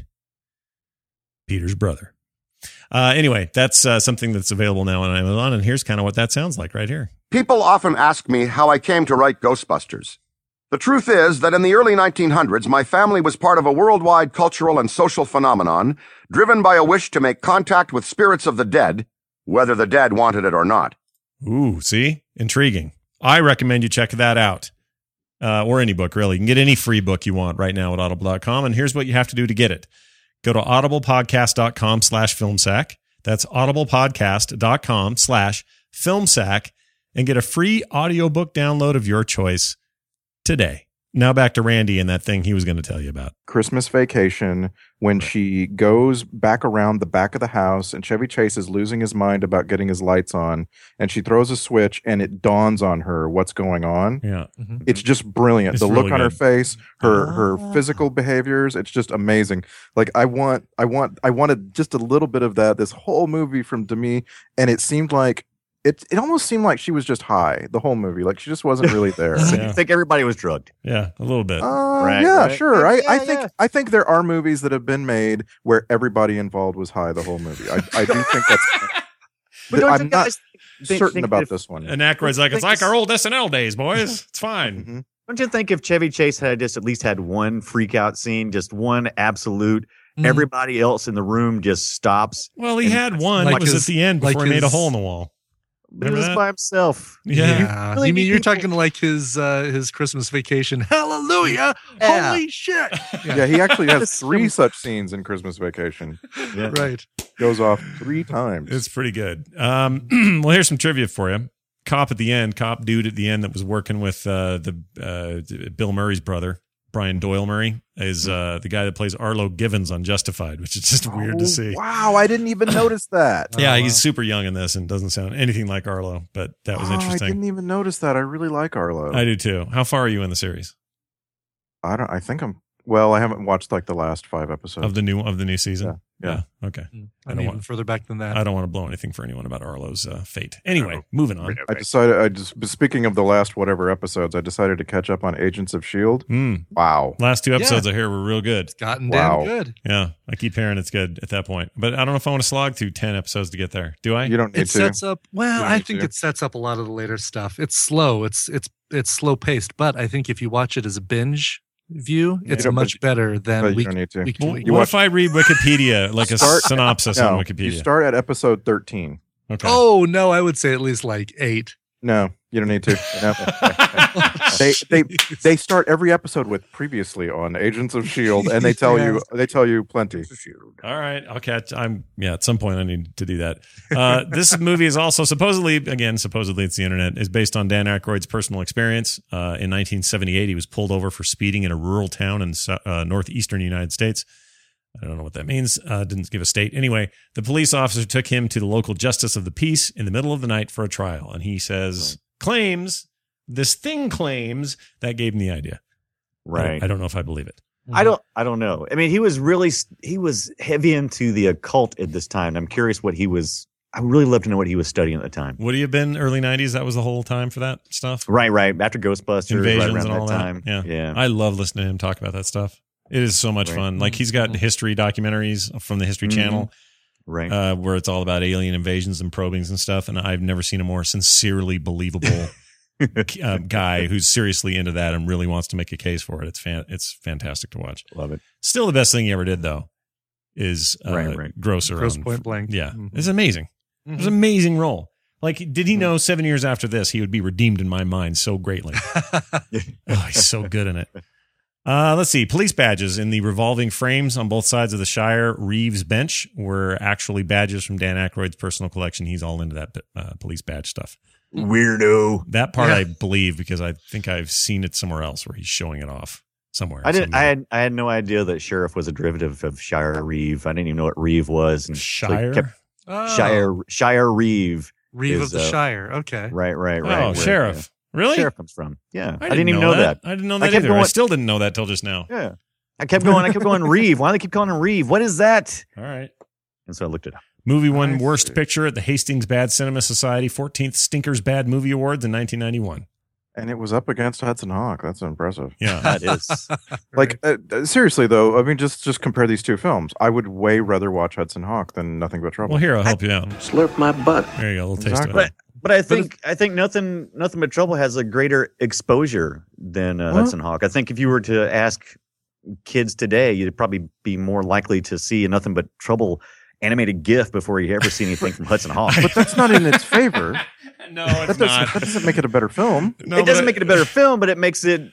A: Peter's brother. Anyway, that's something that's available now on Amazon, and here's kind of what that sounds like right here.
H: People often ask me how I came to write Ghostbusters. The truth is that in the early 1900s, my family was part of a worldwide cultural and social phenomenon driven by a wish to make contact with spirits of the dead, whether the dead wanted it or not.
A: Ooh, see? Intriguing. I recommend you check that out. Or any book, really. You can get any free book you want right now at audible.com, and here's what you have to do to get it. Go to audiblepodcast.com/filmsack. That's audiblepodcast.com/filmsack and get a free audiobook download of your choice today. Now back to Randy and that thing he was going to tell you about.
E: Christmas Vacation, when she goes back around the back of the house and Chevy Chase is losing his mind about getting his lights on, and she throws a switch and it dawns on her what's going on.
A: Yeah.
E: Mm-hmm. It's just brilliant.
A: It's
E: the
A: really
E: look on her face, her physical behaviors, it's just amazing. Like I wanted just a little bit of that, this whole movie from Demi, and it seemed like it almost seemed like she was just high the whole movie. Like she just wasn't really there.
D: I think everybody was drugged.
A: Yeah, a little bit.
E: Right. Sure.
D: Yeah,
E: I think there are movies that have been made where everybody involved was high the whole movie. I do think that's.
D: But don't you
E: I'm not
D: guys
E: certain about this one.
A: And Aykroyd's like, it's like our old SNL days, boys. It's fine.
E: Mm-hmm.
D: Don't you think if Chevy Chase had just at least had one freak out scene, just one absolute, everybody else in the room just stops?
A: Well, he had one.
F: Like
A: It was
F: his-
A: at the end before
F: like
A: he made a
F: his-
A: hole in the wall.
D: But he
A: Remember
D: was
A: that?
D: by himself.
A: Yeah.
D: really
F: you mean
D: need
F: you're
D: people-
F: talking like his Christmas Vacation? Hallelujah!
D: Yeah.
F: Holy shit!
E: Yeah, he actually has 3 such scenes in Christmas Vacation.
D: Yeah.
F: Right.
E: Goes off 3 times.
A: It's pretty good. Well, here's some trivia for you. Cop dude at the end that was working with Bill Murray's brother, Brian Doyle Murray, is the guy that plays Arlo Givens on Justified, which is just weird to see.
E: Wow, I didn't even notice that.
A: Yeah, he's super young in this and doesn't sound anything like Arlo, but that was
E: I
A: interesting.
E: didn't even notice that. I really like Arlo.
A: I do too. How far are you in the series
E: I think I'm. Well, I haven't watched like the last 5 episodes.
A: of the new season?
E: Yeah.
A: Okay. I
F: I'm
A: don't
F: even
A: want.
F: further back than that.
A: I don't want to blow anything for anyone about Arlo's fate. Anyway, moving on.
E: I decided. Speaking of the last whatever episodes, I decided to catch up on Agents of Shield. Wow.
A: Last 2 episodes I hear were real good.
F: Gotten
E: Wow.
F: damn good.
A: Yeah, I keep hearing it's good at that point, but I don't know if I want to slog through 10 episodes to get there. Do I?
E: You don't need
F: It
E: to.
F: sets up. Well,
E: You
F: I
E: need
F: think
E: to.
F: it sets up a lot of the later stuff. It's slow. It's slow paced, but I think if you watch it as a binge view, it's
E: don't-
F: much better than
E: but you
F: week
E: don't need to.
F: week to
A: Well,
F: week.
A: what if I read Wikipedia, like a
E: Start-
A: synopsis on Wikipedia?
E: You start at episode 13.
A: Okay.
F: Oh no, I would say at least like 8.
E: No, you don't need to. No. They start every episode with previously on Agents of Shield, and they tell you plenty.
A: All right, I'll catch. At some point I need to do that. This movie is also supposedly it's the internet, is based on Dan Aykroyd's personal experience. In 1978, he was pulled over for speeding in a rural town in northeastern United States. I don't know what that means. Didn't give a state. Anyway, the police officer took him to the local justice of the peace in the middle of the night for a trial, and he says claims that gave him the idea.
D: Right.
A: I don't know if I believe it.
D: I don't know. I mean, he was heavy into the occult at this time. I'm curious what he was. I would really love to know what he was studying at the time.
A: Would he have been early 90s? That was the whole time for that stuff?
D: Right. After Ghostbusters,
A: Invasions
D: right around
A: and all that.
D: time. Yeah.
A: I love listening to him talk about that stuff. It is so much
D: Right.
A: fun. Like he's got history documentaries from the History Channel,
D: Right.
A: where it's all about alien invasions and probings and stuff. And I've never seen a more sincerely believable guy who's seriously into that and really wants to make a case for it. It's fantastic to watch.
D: Love it.
A: Still, the best thing he ever did though is
D: Right.
A: Grosser.
F: Gross
A: on-
F: Point Blank.
A: Yeah,
F: Mhm.
A: it's amazing. It was an amazing role. Like, did he know 7 years after this he would be redeemed in my mind so greatly? Oh, he's so good in it. Let's see. Police badges in the revolving frames on both sides of the Shire Reeves bench were actually badges from Dan Aykroyd's personal collection. He's all into that police badge stuff.
D: Weirdo.
A: That part I believe because I think I've seen it somewhere else where he's showing it off somewhere.
D: I had no idea that sheriff was a derivative of Shire Reeve. I didn't even know what Reeve was. And so he
A: Shire?
D: kept-
F: Oh,
D: Shire Reeve.
F: Reeve
D: is,
F: of the Shire. Okay.
D: Right.
A: Oh,
D: where,
A: sheriff. Really?
D: Sheriff comes from. Yeah.
A: I
D: didn't even know that.
A: I didn't know
D: I
A: that
D: kept
A: either. I
D: going-
A: still didn't know that till just now.
D: Yeah. I kept going Reeve. Why do they keep calling him Reeve? What is that?
A: All right.
D: And so I looked it up.
A: Movie won
E: I
A: Worst
E: see.
A: Picture at the Hastings Bad Cinema Society 14th Stinkers Bad Movie Awards in 1991.
E: And it was up against Hudson Hawk. That's impressive.
A: Yeah.
D: That is.
E: Like seriously though, I mean, just compare these two films. I would way rather watch Hudson Hawk than Nothing But Trouble.
A: Well, here, I'll help you out.
I: Slurp my butt.
A: There you go. A little taste
E: Exactly.
A: of it.
D: But I think nothing but trouble has a greater exposure than Hudson Hawk. I think if you were to ask kids today, you'd probably be more likely to see a Nothing But Trouble animated GIF before you ever see anything from Hudson Hawk.
E: But that's not in its favor.
A: No,
E: That doesn't make it a better film.
A: No,
D: It doesn't make it a better film, but it makes it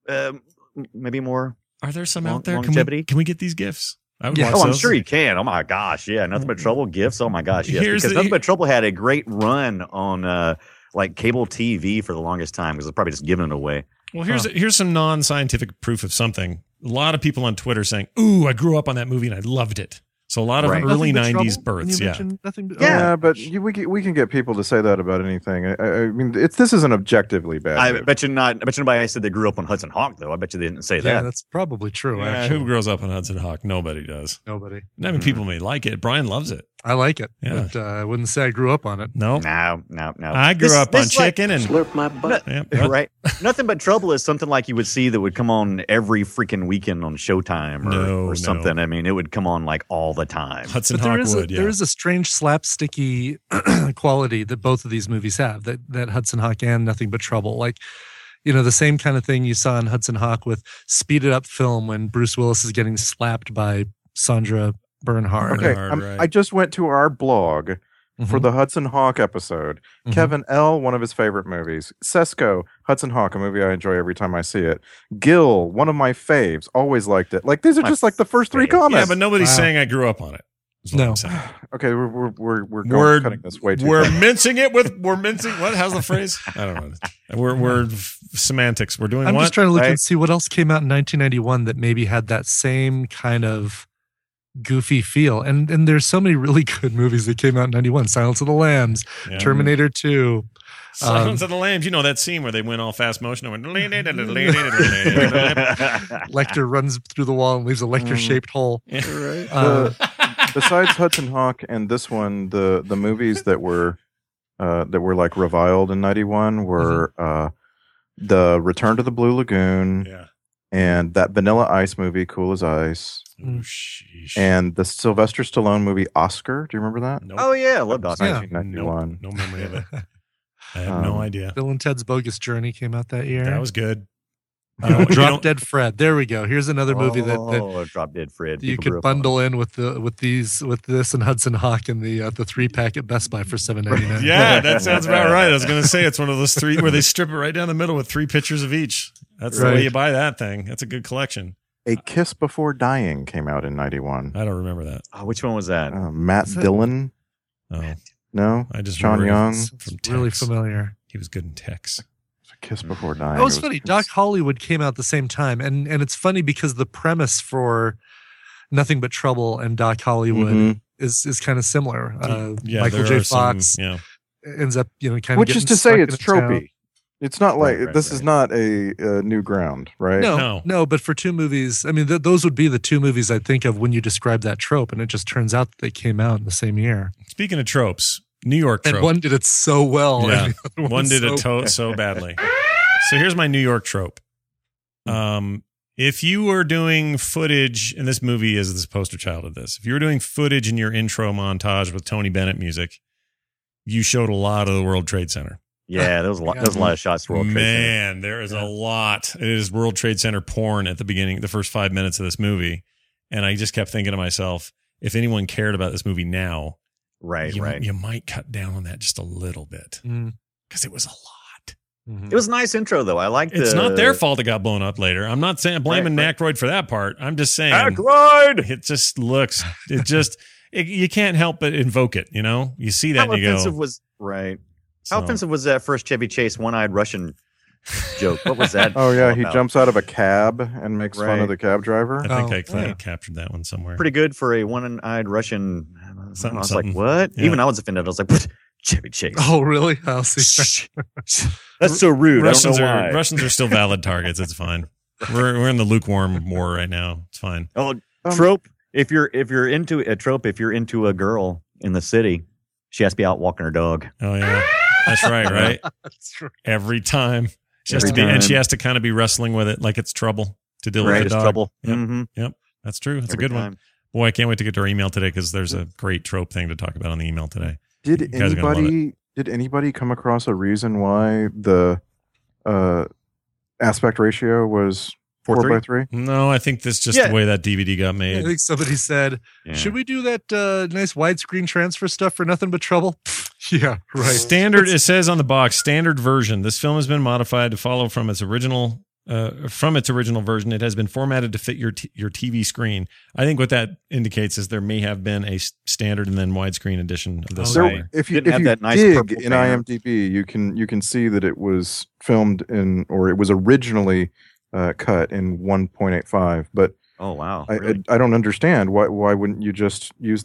D: maybe more.
A: Are there some out there?
D: Longevity?
A: Can we get these gifts? I would
F: Yeah.
A: watch
D: Oh, I'm
A: those.
D: sure you can. Oh my gosh, yeah. Nothing But Trouble GIFs. Oh my gosh, yes.
A: Here's
D: Because
A: the-
D: Nothing But Trouble had a great run on like cable TV for the longest time because it's probably just giving it away.
A: Well, here's some non-scientific proof of something. A lot of people on Twitter saying, "Ooh, I grew up on that movie and I loved it." So a lot of
D: Right.
A: early
F: Nothing But
A: 90s
F: Trouble? When
A: births,
F: you
A: yeah.
F: mentioned Nothing But,
E: Yeah, but we can get people to say that about anything. I mean, this isn't objectively bad.
D: I
E: movie.
D: bet you not. I bet you nobody said they grew up on Hudson Hawk though. I bet you they didn't say
F: yeah,
D: that.
F: that's probably true.
A: Yeah,
F: Actually,
A: who grows up on Hudson Hawk? Nobody does.
F: nobody.
A: I mean, people may like it. Brian loves it.
F: I like it,
A: Yeah.
F: but I wouldn't say I grew up on it.
A: No.
D: No.
A: I grew up on chicken and
I: Slurp my butt.
D: Right. Nothing But Trouble is something like you would see that would come on every freaking weekend on Showtime or something. I mean, it would come on like all the time.
A: Hudson
F: But
A: Hawk
F: there is a strange slapsticky quality that both of these movies have, that Hudson Hawk and Nothing But Trouble. Like, the same kind of thing you saw in Hudson Hawk with speeded up film when Bruce Willis is getting slapped by Sandra Bernhard.
E: Okay, I just went to our blog for the Hudson Hawk episode. Kevin L., one of his favorite movies. Sesko, Hudson Hawk, a movie I enjoy every time I see it. Gil, one of my faves, always liked it. Like, these are just like the first three comments.
A: Yeah, but nobody's saying I grew up on it.
F: No.
E: Okay, we're cutting this way too far.
A: mincing it with what? How's the phrase? I don't know. We're semantics. We're doing
F: I'm
A: what?
F: just trying to look and see what else came out in 1991 that maybe had that same kind of goofy feel. And there's so many really good movies that came out in 91. Silence of the Lambs, Terminator 2.
A: Silence of the Lambs. You know that scene where they went all fast motion and went
F: Lecter runs through the wall and leaves a Lecter-shaped hole.
E: Right. Besides Hudson Hawk and this one, the movies that were like reviled in 91 were the Return to the Blue Lagoon, and that Vanilla Ice movie, Cool as Ice, and the Sylvester Stallone movie Oscar. Do you remember that?
A: Nope.
D: Oh yeah, I loved Oscar.
E: 1991.
A: No memory of it. I have no idea.
F: Bill and Ted's Bogus Journey came out that year.
A: That was good.
F: Drop Dead Fred. There we go. Here's another movie that
D: Drop Dead Fred.
F: You could bundle in with this and Hudson Hawk and the 3-pack at Best Buy for $7.99.
A: Yeah, that sounds about right. I was going to say it's one of those three where they strip it right down the middle with 3 pictures of each. That's the way you buy that thing. That's a good collection.
E: A Kiss Before Dying came out in 91.
A: I don't remember that.
D: Oh, which one was that?
E: Matt Dillon.
A: Oh,
E: no,
A: I just
E: Sean Young.
A: From
F: really familiar.
A: He was good in Tex.
E: Kiss Before Dying.
F: That was funny. Doc Hollywood came out the same time, and it's funny because the premise for Nothing But Trouble and Doc Hollywood is kind of similar. Michael J. Fox ends up kind of
E: which is to say it's tropey. It's not like this is not a new ground, right?
F: No. But for 2 movies, I mean, those would be the 2 movies I'd think of when you describe that trope, and it just turns out that they came out in the same year.
A: Speaking of tropes, New York trope.
F: And one did it so well.
A: Yeah. One did it so badly. So here's my New York trope. If you were doing footage, and this movie is the poster child of this, if you were doing footage in your intro montage with Tony Bennett music, you showed a lot of the World Trade Center.
D: Yeah, there was a lot of shots to World Trade Center.
A: Man, there is a lot. It is World Trade Center porn at the beginning, the first 5 minutes of this movie. And I just kept thinking to myself, if anyone cared about this movie now, you might cut down on that just a little bit. Because it was a lot.
D: It was a nice intro, though. I liked it.
A: It's not their fault it got blown up later. I'm not saying blaming Aykroyd for that part. I'm just saying
D: Aykroyd!
A: It just looks, you can't help but invoke it, You see that and you go.
D: How offensive was that first Chevy Chase one-eyed Russian joke? What was that?
E: Oh, yeah. He jumps out of a cab and makes fun of the cab driver.
A: I think I captured that one somewhere.
D: Pretty good for a one-eyed Russian. I was like, what?
A: Yeah.
D: Even I was offended. I was like, what? Chevy Chase.
F: Oh, really? I'll see.
D: That's so rude.
A: Russians
D: Russians
A: are still valid targets. It's fine. We're in the lukewarm war right now. It's fine.
D: Oh, trope. If you're into a trope, if you're into a girl in the city, she has to be out walking her dog.
A: Oh, yeah. That's right?
F: That's true.
A: Every time. She has to be, and she has to kind of be wrestling with it like it's trouble to deal with the dog.
D: Trouble.
A: Yep.
D: Mm-hmm.
A: Yep. That's true. That's a good one. Boy, I can't wait to get to our email today because there's a great trope thing to talk about on the email today.
E: Did anybody come across a reason why the aspect ratio was 4:3?
A: No, I think that's just the way that DVD got made.
F: I think somebody said, should we do that nice widescreen transfer stuff for Nothing But Trouble? Yeah, right.
A: Standard, it says on the box, standard version. This film has been modified to follow from its original version. It has been formatted to fit your TV screen. I think what that indicates is there may have been a standard and then widescreen edition of this.
E: If you dig in IMDb, you can see that it was filmed it was originally cut in 1.85. But
D: oh wow,
E: I don't understand why wouldn't you just use that?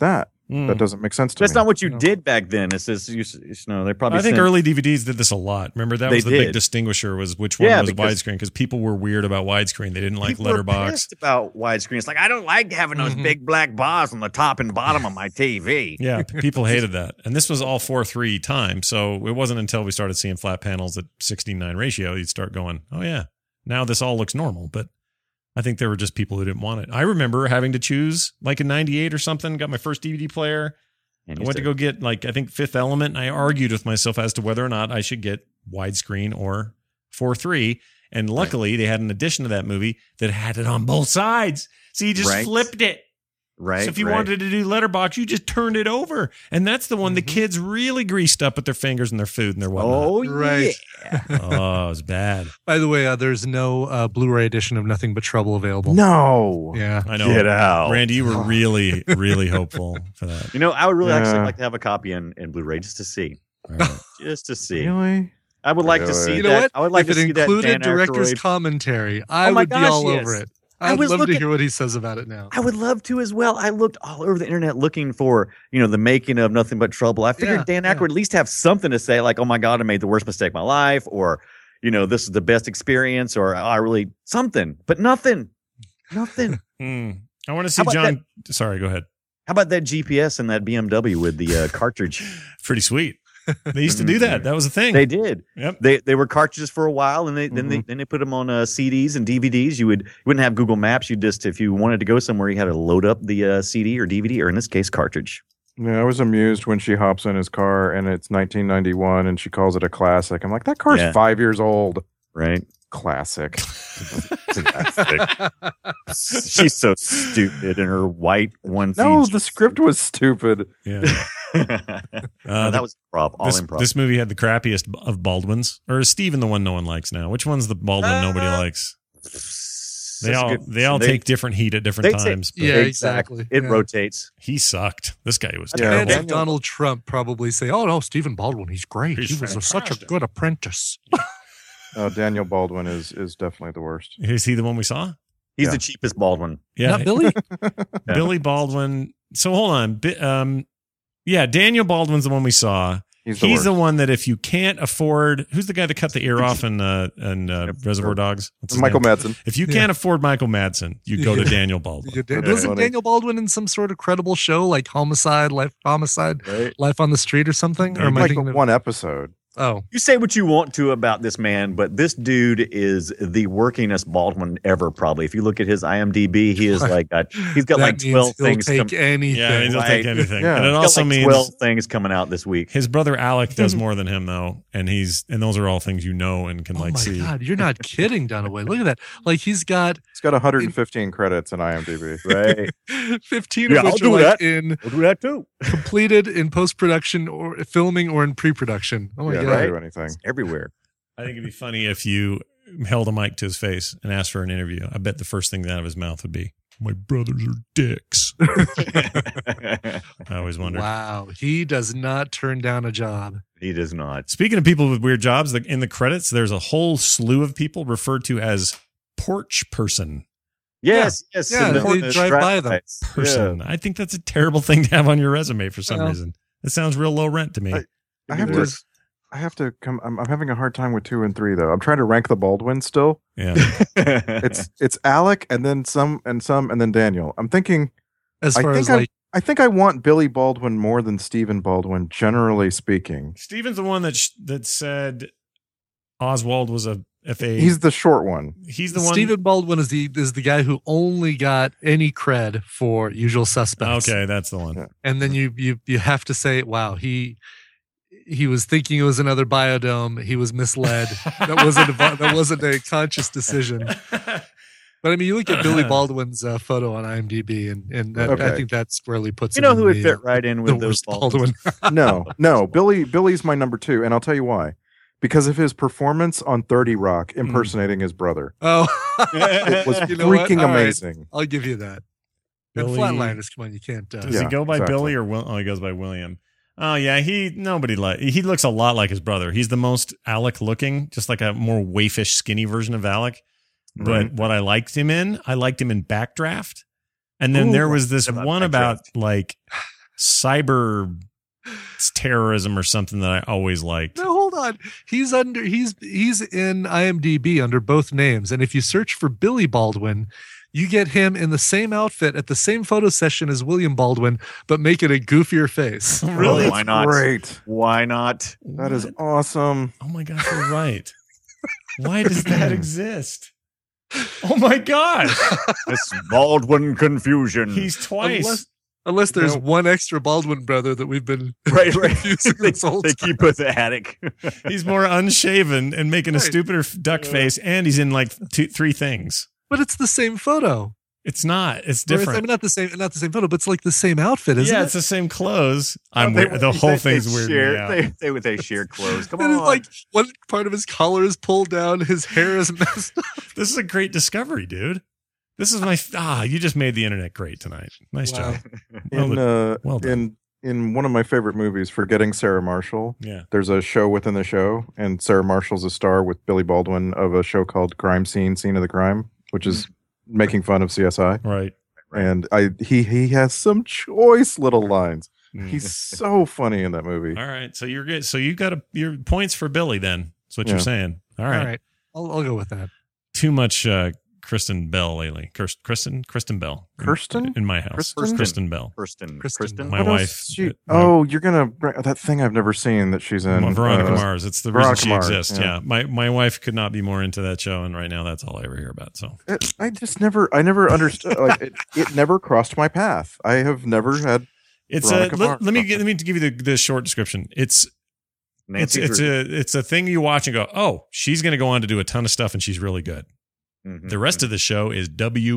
E: That doesn't make sense to
D: That's
E: me.
D: not what you did back then. It's just, you know, they probably
A: I think
D: sent-
A: early DVDs did this a lot. Remember, that was the big distinguisher, was which one was widescreen, because people were weird about widescreen. They didn't like
D: people were
A: letterbox.
D: pissed about widescreen. It's like, I don't like having those big black bars on the top and bottom of my TV.
A: Yeah, people hated that. And this was all 4:3 time. So it wasn't until we started seeing flat panels at 16:9 ratio, you'd start going, oh, yeah, now this all looks normal. But I think there were just people who didn't want it. I remember having to choose, like in 98 or something, got my first DVD player. I went to go get, like, I think Fifth Element, and I argued with myself as to whether or not I should get widescreen or 4:3. And luckily, they had an edition of that movie that had it on both sides. So you just flipped it.
D: Right.
A: So if you wanted to do letterbox, you just turned it over. And that's the one the kids really greased up with their fingers and their food and their whatnot.
D: Oh,
F: Right.
A: Oh, it was bad.
F: By the way, there's no Blu-ray edition of Nothing But Trouble available.
E: No.
F: Yeah.
A: I know.
D: Get out.
A: Randy, you were really, really hopeful for that.
D: You know, I would really actually like to have a copy in Blu-ray just to see. Just to see.
E: Really?
D: I would like to see
F: You know
D: that.
F: what?
D: I would like
F: if
D: to
F: it
D: see that
F: included
D: Dan
F: director's
D: Aykroyd.
F: commentary, I
D: Oh my
F: would be
D: gosh,
F: all
D: yes.
F: over it.
D: I
F: I'd
D: was
F: love to
D: looking-
F: hear what he says about it now.
D: I would love to as well. I looked all over the internet looking for, you know, the making of Nothing But Trouble. I figured Dan Aykroyd at least have something to say, like, oh my God, I made the worst mistake of my life, or, you know, this is the best experience, or I really something, but nothing. Nothing.
A: I want to see
D: How about
A: John. Sorry, go ahead.
D: How about that GPS and that BMW with the cartridge?
A: Pretty sweet. They used to do that. That was a thing.
D: They did.
A: Yep.
D: They were cartridges for a while, and then they put them on CDs and DVDs. You wouldn't have Google Maps. You just, if you wanted to go somewhere, you had to load up the CD or DVD, or in this case, cartridge.
E: Yeah, I was amused when she hops in his car and it's 1991 and she calls it a classic. I'm like, that car's 5 years old.
D: Right.
E: Classic.
D: She's so stupid in her white onesie.
E: No, the script was stupid.
A: Yeah.
D: That was improv, all improv.
A: This movie had the crappiest of Baldwins. Or is Steven the one no one likes now? Which one's the Baldwin nobody likes? They all take different heat at different times.
F: Yeah, exactly.
D: It rotates.
A: He sucked. This guy was
F: And
A: terrible.
F: Donald Trump probably say, "Oh no, Stephen Baldwin, he's great. He was such a good apprentice."
E: Daniel Baldwin is definitely the worst.
A: Is he the one we saw?
D: He's the cheapest Baldwin.
A: Yeah.
F: Not Billy.
A: Billy Baldwin. So hold on. Daniel Baldwin's the one we saw. He's the one that if you can't afford, who's the guy that cut the ear off in Reservoir Dogs? What's his
E: Michael
A: name?
E: Madsen.
A: If you can't afford Michael Madsen, you go to Daniel Baldwin.
F: Wasn't Daniel Baldwin in some sort of credible show like Homicide, Life on the Street or something? Or am I
E: like
F: thinking of
E: one episode.
F: Oh,
D: you say what you want to about this man, but this dude is the workingest Baldwin ever. Probably, if you look at his IMDb, he is like he's got
F: that
D: like 12
F: means
D: things.
F: he'll take anything.
A: Yeah, he'll take anything.
E: Yeah.
A: And it
D: He's got
A: also
D: like
A: means
D: 12 things coming out this week.
A: his brother Alec does more than him though, and those are all things you know and can
F: Oh my
A: see.
F: God, you're not kidding, Dunaway. Look at that. Like he's got
E: 115 credits in IMDb.
D: Right?
F: 15
D: Yeah,
F: of which
D: I'll do
F: are like
D: that.
F: in
D: We'll do that too.
F: completed in post-production or filming or in pre-production. Oh my
E: Yeah,
F: God.
E: don't do anything.
D: It's everywhere.
A: I think it'd be funny if you held a mic to his face and asked for an interview. I bet the first thing out of his mouth would be, "My brothers are dicks." I always wondered.
F: Wow. He does not turn down a job.
D: He does not.
A: Speaking of people with weird jobs, in the credits, there's a whole slew of people referred to as porch person.
D: Yes, yes.
F: Yeah,
D: and
F: they
D: the
F: drive by them.
D: lights.
A: Person. I think that's a terrible thing to have on your resume for some
F: Well,
A: reason. It sounds real low rent to me.
E: I have to come. I'm having a hard time with 2 and 3 though. I'm trying to rank the Baldwin still.
A: Yeah.
E: It's Alec and then some and then Daniel. I'm thinking.
F: As far as like,
E: I think I want Billy Baldwin more than Stephen Baldwin, generally speaking.
A: Steven's the one that said Oswald was a FA.
E: He's the short one.
A: He's the one.
F: Stephen Baldwin is the guy who only got any cred for Usual Suspects.
A: Okay, that's the one.
E: Yeah.
F: And then you have to say, wow, he was thinking it was another Biodome. He was misled. That wasn't a conscious decision. But I mean, you look at Billy Baldwin's photo on IMDb, and that, I think that squarely puts
D: You
F: him
D: know
F: in
D: who would
F: the,
D: fit right in
F: the
D: with those
F: worst
D: Baldwins?
F: Baldwin.
E: No. Billy's my number 2, and I'll tell you why. Because of his performance on 30 Rock impersonating his brother.
F: Oh,
E: It was
F: You know what?
E: freaking
F: All right.
E: amazing.
F: I'll give you that. And
A: Billy-
F: Flatliners, come on, you can't.
A: Does
E: Yeah,
A: he go by
E: exactly.
A: Billy or Will? Oh, he goes by William. Oh yeah, he looks a lot like his brother. He's the most Alec looking, just like a more waifish, skinny version of Alec. But
E: Right.
A: what I liked him in Backdraft. And then
D: Ooh,
A: there was this
D: about
A: one about
D: Backdraft.
A: like cyber terrorism or something that I always liked.
F: No, hold on. He's in IMDb under both names, and if you search for Billy Baldwin, you get him in the same outfit at the same photo session as William Baldwin, but make it a goofier face.
A: Really?
D: Why not?
E: Great.
D: Why not?
E: That is awesome.
A: Oh my gosh, you're right. Why does that exist? Oh my gosh.
D: This Baldwin confusion.
A: He's twice.
F: Unless there's one extra Baldwin brother that we've been
D: right.
F: confusing this whole
D: They
F: time.
D: keep at the attic.
A: He's more unshaven and making a
F: Right.
A: stupider duck face, and he's in like 3 things.
F: But it's the same photo.
A: It's not. It's
F: Or
A: different.
F: I mean, not the same photo, but it's like the same outfit, isn't
A: yeah,
F: it?
A: it's the same clothes. I'm
D: They-
A: weird. The whole
D: they
A: thing's weird.
D: share-
A: Yeah.
D: They share clothes. Come
F: And
D: on.
F: it's like one part of his collar is pulled down, his hair is messed up.
A: This is a great discovery, dude. This is my you just made the internet great tonight. Nice
F: Wow.
A: job.
E: In
A: done.
E: in one of my favorite movies, Forgetting Sarah Marshall,
A: Yeah.
E: there's a show within the show, and Sarah Marshall's a star with Billy Baldwin of a show called Crime Scene, Scene of the Crime, which is making fun of CSI.
A: Right.
E: And he has some choice little lines.
A: Mm.
E: He's so funny in that movie.
A: All right. So you're good. So you got your points for Billy then. That's what you're
E: Yeah.
A: saying. All right.
F: I'll go with that.
A: Too much Kristen Bell lately. Kristen Bell.
E: Kirsten?
A: In my house.
E: Kristen?
A: Bell.
D: Kristen.
A: My
E: What
A: wife.
E: else she- you're gonna bring that thing I've never seen that she's in.
A: Veronica Mars. It's the
E: Veronica
A: reason she
E: Mars,
A: exists.
E: yeah.
A: Yeah. My wife could not be more into that show, and right now that's all I ever hear about. So
E: I never understood. Like it never crossed my path. I have never had.
A: it's
E: Veronica
A: let me
E: Mars.
A: let me give you the short description. It's
D: Nancy
A: it's a thing you watch and go, oh, she's going to go on to do a ton of stuff, and she's really good.
D: Mhm.
A: The rest of the show is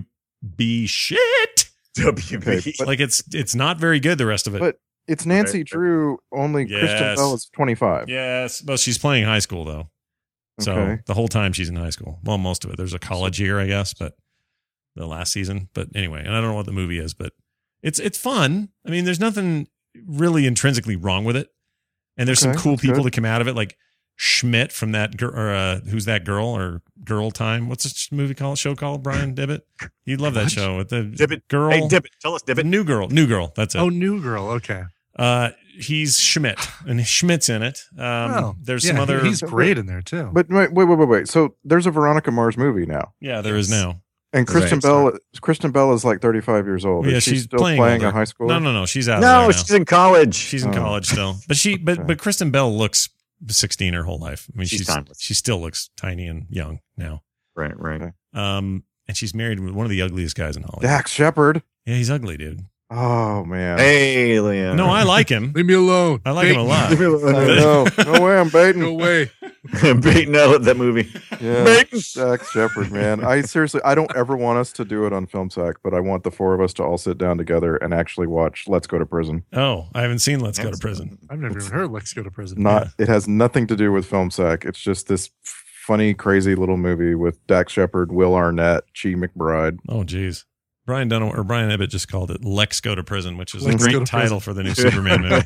A: WB shit.
D: WB.
E: Okay, but-
A: Like it's not very good. The rest of it.
E: But it's Nancy
D: Okay.
E: Drew. Only Kristen
A: Yes.
E: Bell is 25.
A: Yes, well, she's playing high school though. So
E: Okay.
A: the whole time she's in high school. Well, most of it. There's a college year, I guess, but the last season. But anyway, and I don't know what the movie is, but it's fun. I mean, there's nothing really intrinsically wrong with it, and there's some
E: Okay,
A: cool
E: that's
A: people
E: good.
A: that come out of it, like Schmidt from that girl, or who's that girl or Girl Time? What's this movie called? Show called Brian Dibbit. You'd love that show with the
D: Dibbit.
A: girl.
D: Hey, Dibbit. Tell us,
A: The
D: Dibbit.
A: new girl. That's it.
F: Oh, New Girl. Okay.
A: He's Schmidt, and Schmidt's in it. There's some
F: yeah,
A: other.
F: He's great in there too.
E: But wait. So there's a Veronica Mars movie now,
A: Yeah, there is now.
E: and
D: Right,
E: Kristen Bell is like 35 years old.
A: Yeah,
E: Is she
A: she's
E: still
A: playing
E: playing
A: older.
E: a high school.
A: No, she's out. of
D: No,
A: there now.
D: she's in college.
A: She's in
E: Oh.
A: college still, but Kristen Bell looks 16 her whole life. I mean,
D: She's timeless.
A: she still looks tiny and young now.
D: right.
A: And she's married with one of the ugliest guys in Hollywood.
E: Dax Shepard.
A: Yeah, he's ugly, dude.
E: Oh man.
D: Hey, Liam.
A: No, I like him.
F: Leave me alone.
A: I like him a lot.
E: No way. I'm baiting.
F: No way.
D: Beating out that movie.
E: Yeah,
D: Baiting.
E: Dax Shepard, man. I don't ever want us to do it on Film Sack, but I want the four of us to all sit down together and actually watch Let's Go to Prison.
A: Oh, I haven't seen Let's Go to Prison.
F: I've never even heard Let's Go to Prison.
E: It has nothing to do with Film Sack. It's just this funny, crazy little movie with Dax Shepard, Will Arnett, Chi McBride.
A: Oh, geez. Brian Ibbett just called it Lex Go to Prison, which is
F: Lex
A: a
F: Go
A: great
F: to
A: title for the new Superman movie.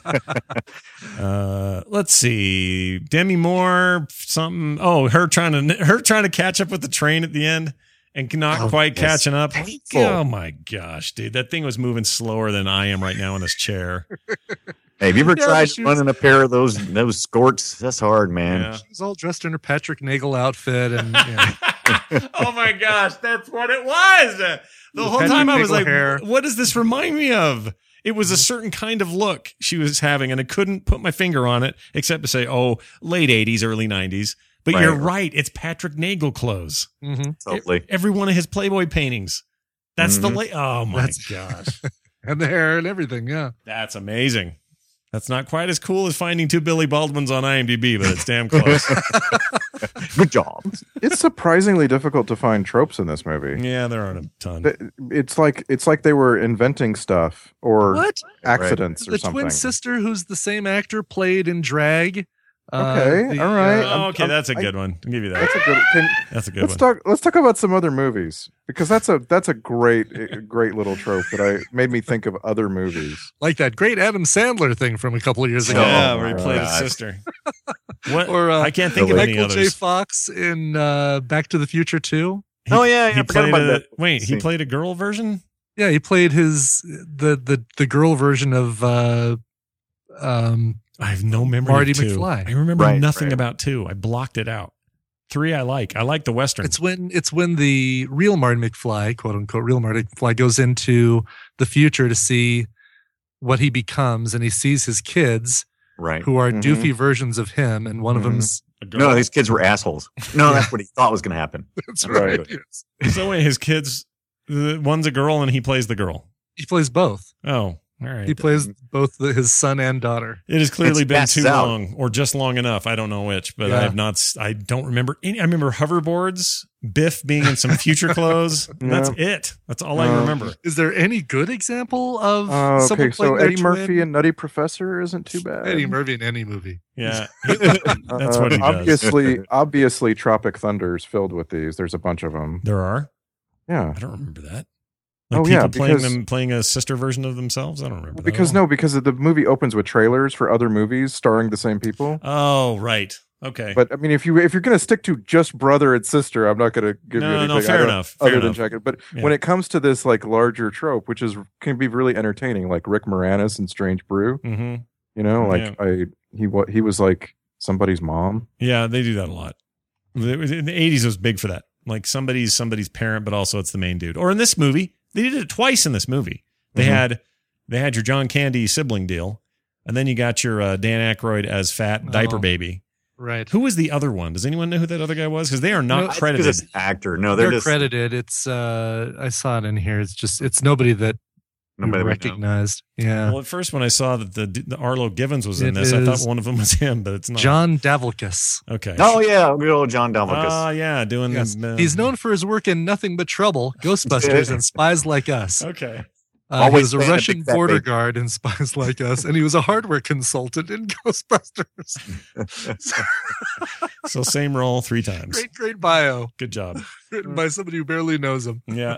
A: Let's see. Demi Moore, something. Oh, her trying to catch up with the train at the end and not quite
D: yes.
A: catching up.
D: Painful.
A: Oh my gosh, dude. That thing was moving slower than I am right now in this chair.
D: Hey, have you ever
F: Yeah,
D: tried
F: she was-
D: running a pair of those skirts? That's hard, man.
A: Yeah.
F: She was all dressed in her Patrick Nagel outfit, and yeah.
A: Oh my gosh, that's what it was. The whole
F: Patrick
A: time I was
F: Nagel
A: like,
F: hair.
A: what does this remind me of? It was a certain kind of look she was having, and I couldn't put my finger on it except to say, oh, late 80s, early 90s. But
D: Right.
A: you're right. It's Patrick Nagel clothes.
F: Mhm.
D: Totally.
A: Every one of his Playboy paintings. That's the
D: Mhm.
A: late. Oh my
F: That's-
A: gosh.
F: and the hair and everything. Yeah.
A: That's amazing. That's not quite as cool as finding 2 Billy Baldwins on IMDb, but it's damn close.
D: Good job.
E: It's surprisingly difficult to find tropes in this movie.
A: Yeah, there aren't a ton.
E: It's like they were inventing stuff or
F: What?
E: accidents or
F: The
E: something.
F: twin sister, who's the same actor, played in Drag.
E: Okay, all right.
A: Oh, okay, that's a good one. I'll give you that.
E: That's a good.
A: That's a good
E: Let's
A: one.
E: talk about some other movies because that's a great little trope that made me think of other movies.
F: like that great Adam Sandler thing from a couple of years ago.
A: Yeah,
D: Oh,
A: where he
D: my
A: played his
D: God.
A: sister. What?
F: Or
A: I can't think of any
F: Michael J.
A: others.
F: Fox in Back to the Future 2.
D: Oh, yeah, I
A: He
D: forgot
A: played
D: about that.
A: he
D: scene.
A: played a girl version.
F: Yeah, he played the girl version of
A: I have no memory
F: Marty
A: of 2.
F: McFly.
A: I remember
D: Right,
A: nothing
D: right.
A: about 2. I blocked it out. 3 I like. I like the Western.
F: It's when the real Marty McFly, quote unquote, real Marty McFly goes into the future to see what he becomes, and he sees his kids
D: Right.
F: who are
E: Mhm.
F: doofy versions of him, and one of them's
A: A girl.
D: No, these kids were assholes. No, that's what he thought was going to happen.
F: that's
E: right.
F: Yes.
A: So wait, his kids, one's a girl and he plays the girl.
F: He plays both.
A: Oh, all right.
F: He plays both his son and daughter.
A: It has clearly
D: It's
A: been
D: passed
A: too
D: out.
A: long, or just long enough. I don't know which, but
F: Yeah.
A: I have not. I don't remember any. I remember hoverboards, Biff being in some future clothes.
E: Yeah.
A: That's it. That's all I remember.
F: Is there any good example of
E: Okay,
F: someone
E: so
F: playing their
E: Eddie Murphy
F: twin?
E: and Nutty Professor isn't too bad.
F: Eddie Murphy in any movie?
A: Yeah, that's what he does.
E: Obviously, Tropic Thunder is filled with these. There's a bunch of them.
A: There are.
E: Yeah.
A: I don't remember that.
E: Oh,
A: people
E: yeah,
A: playing a sister version of themselves. I don't remember.
E: Because
A: that at
E: because the movie opens with trailers for other movies starring the same people.
A: all. Oh, right. Okay.
E: But I mean, if you're going to stick to just brother and sister, I'm not going to give you
A: No,
E: anything.
A: fair enough.
E: Other
A: Fair
E: than
A: enough.
E: Jacket. But
A: Yeah.
E: when it comes to this like larger trope, which can be really entertaining, like Rick Moranis in Strange Brew.
A: hmm
E: You know, like
A: Yeah.
E: he was like somebody's mom.
A: Yeah, they do that a lot. In the 80s, it was big for that. Like somebody's parent, but also it's the main dude. Or in this movie, they did it twice in this movie. They
E: Mhm.
A: had your John Candy sibling deal, and then you got your Dan Aykroyd as fat diaper
F: Oh.
A: baby.
F: Right.
A: Who was the other one? Does anyone know who that other guy was? Because they are not
F: No,
A: credited.
D: Because it's actor. No, they're
F: They're
D: just
F: credited. It's I saw it in here. It's nobody that you
D: nobody would know.
F: recognized. Yeah.
A: Well, at first when I saw that the Arlo Givens was in
F: It
A: this, I thought
F: is
A: one of them was him, but it's not.
F: John Davlikas.
A: Okay.
D: Oh yeah, good old John Dalvicus.
A: Ah, yeah, doing
F: Yes.
A: the.
F: He's known for his work in Nothing But Trouble, Ghostbusters, and Spies Like Us.
A: Okay.
F: He
D: Always
F: was a
D: fan of
F: Russian
D: Big Fat
F: border
D: Baby.
F: guard in Spies Like Us, and he was a hardware consultant in Ghostbusters.
A: So same role 3 times.
F: Great bio,
A: Good job.
F: written by somebody who barely knows him.
A: Yeah.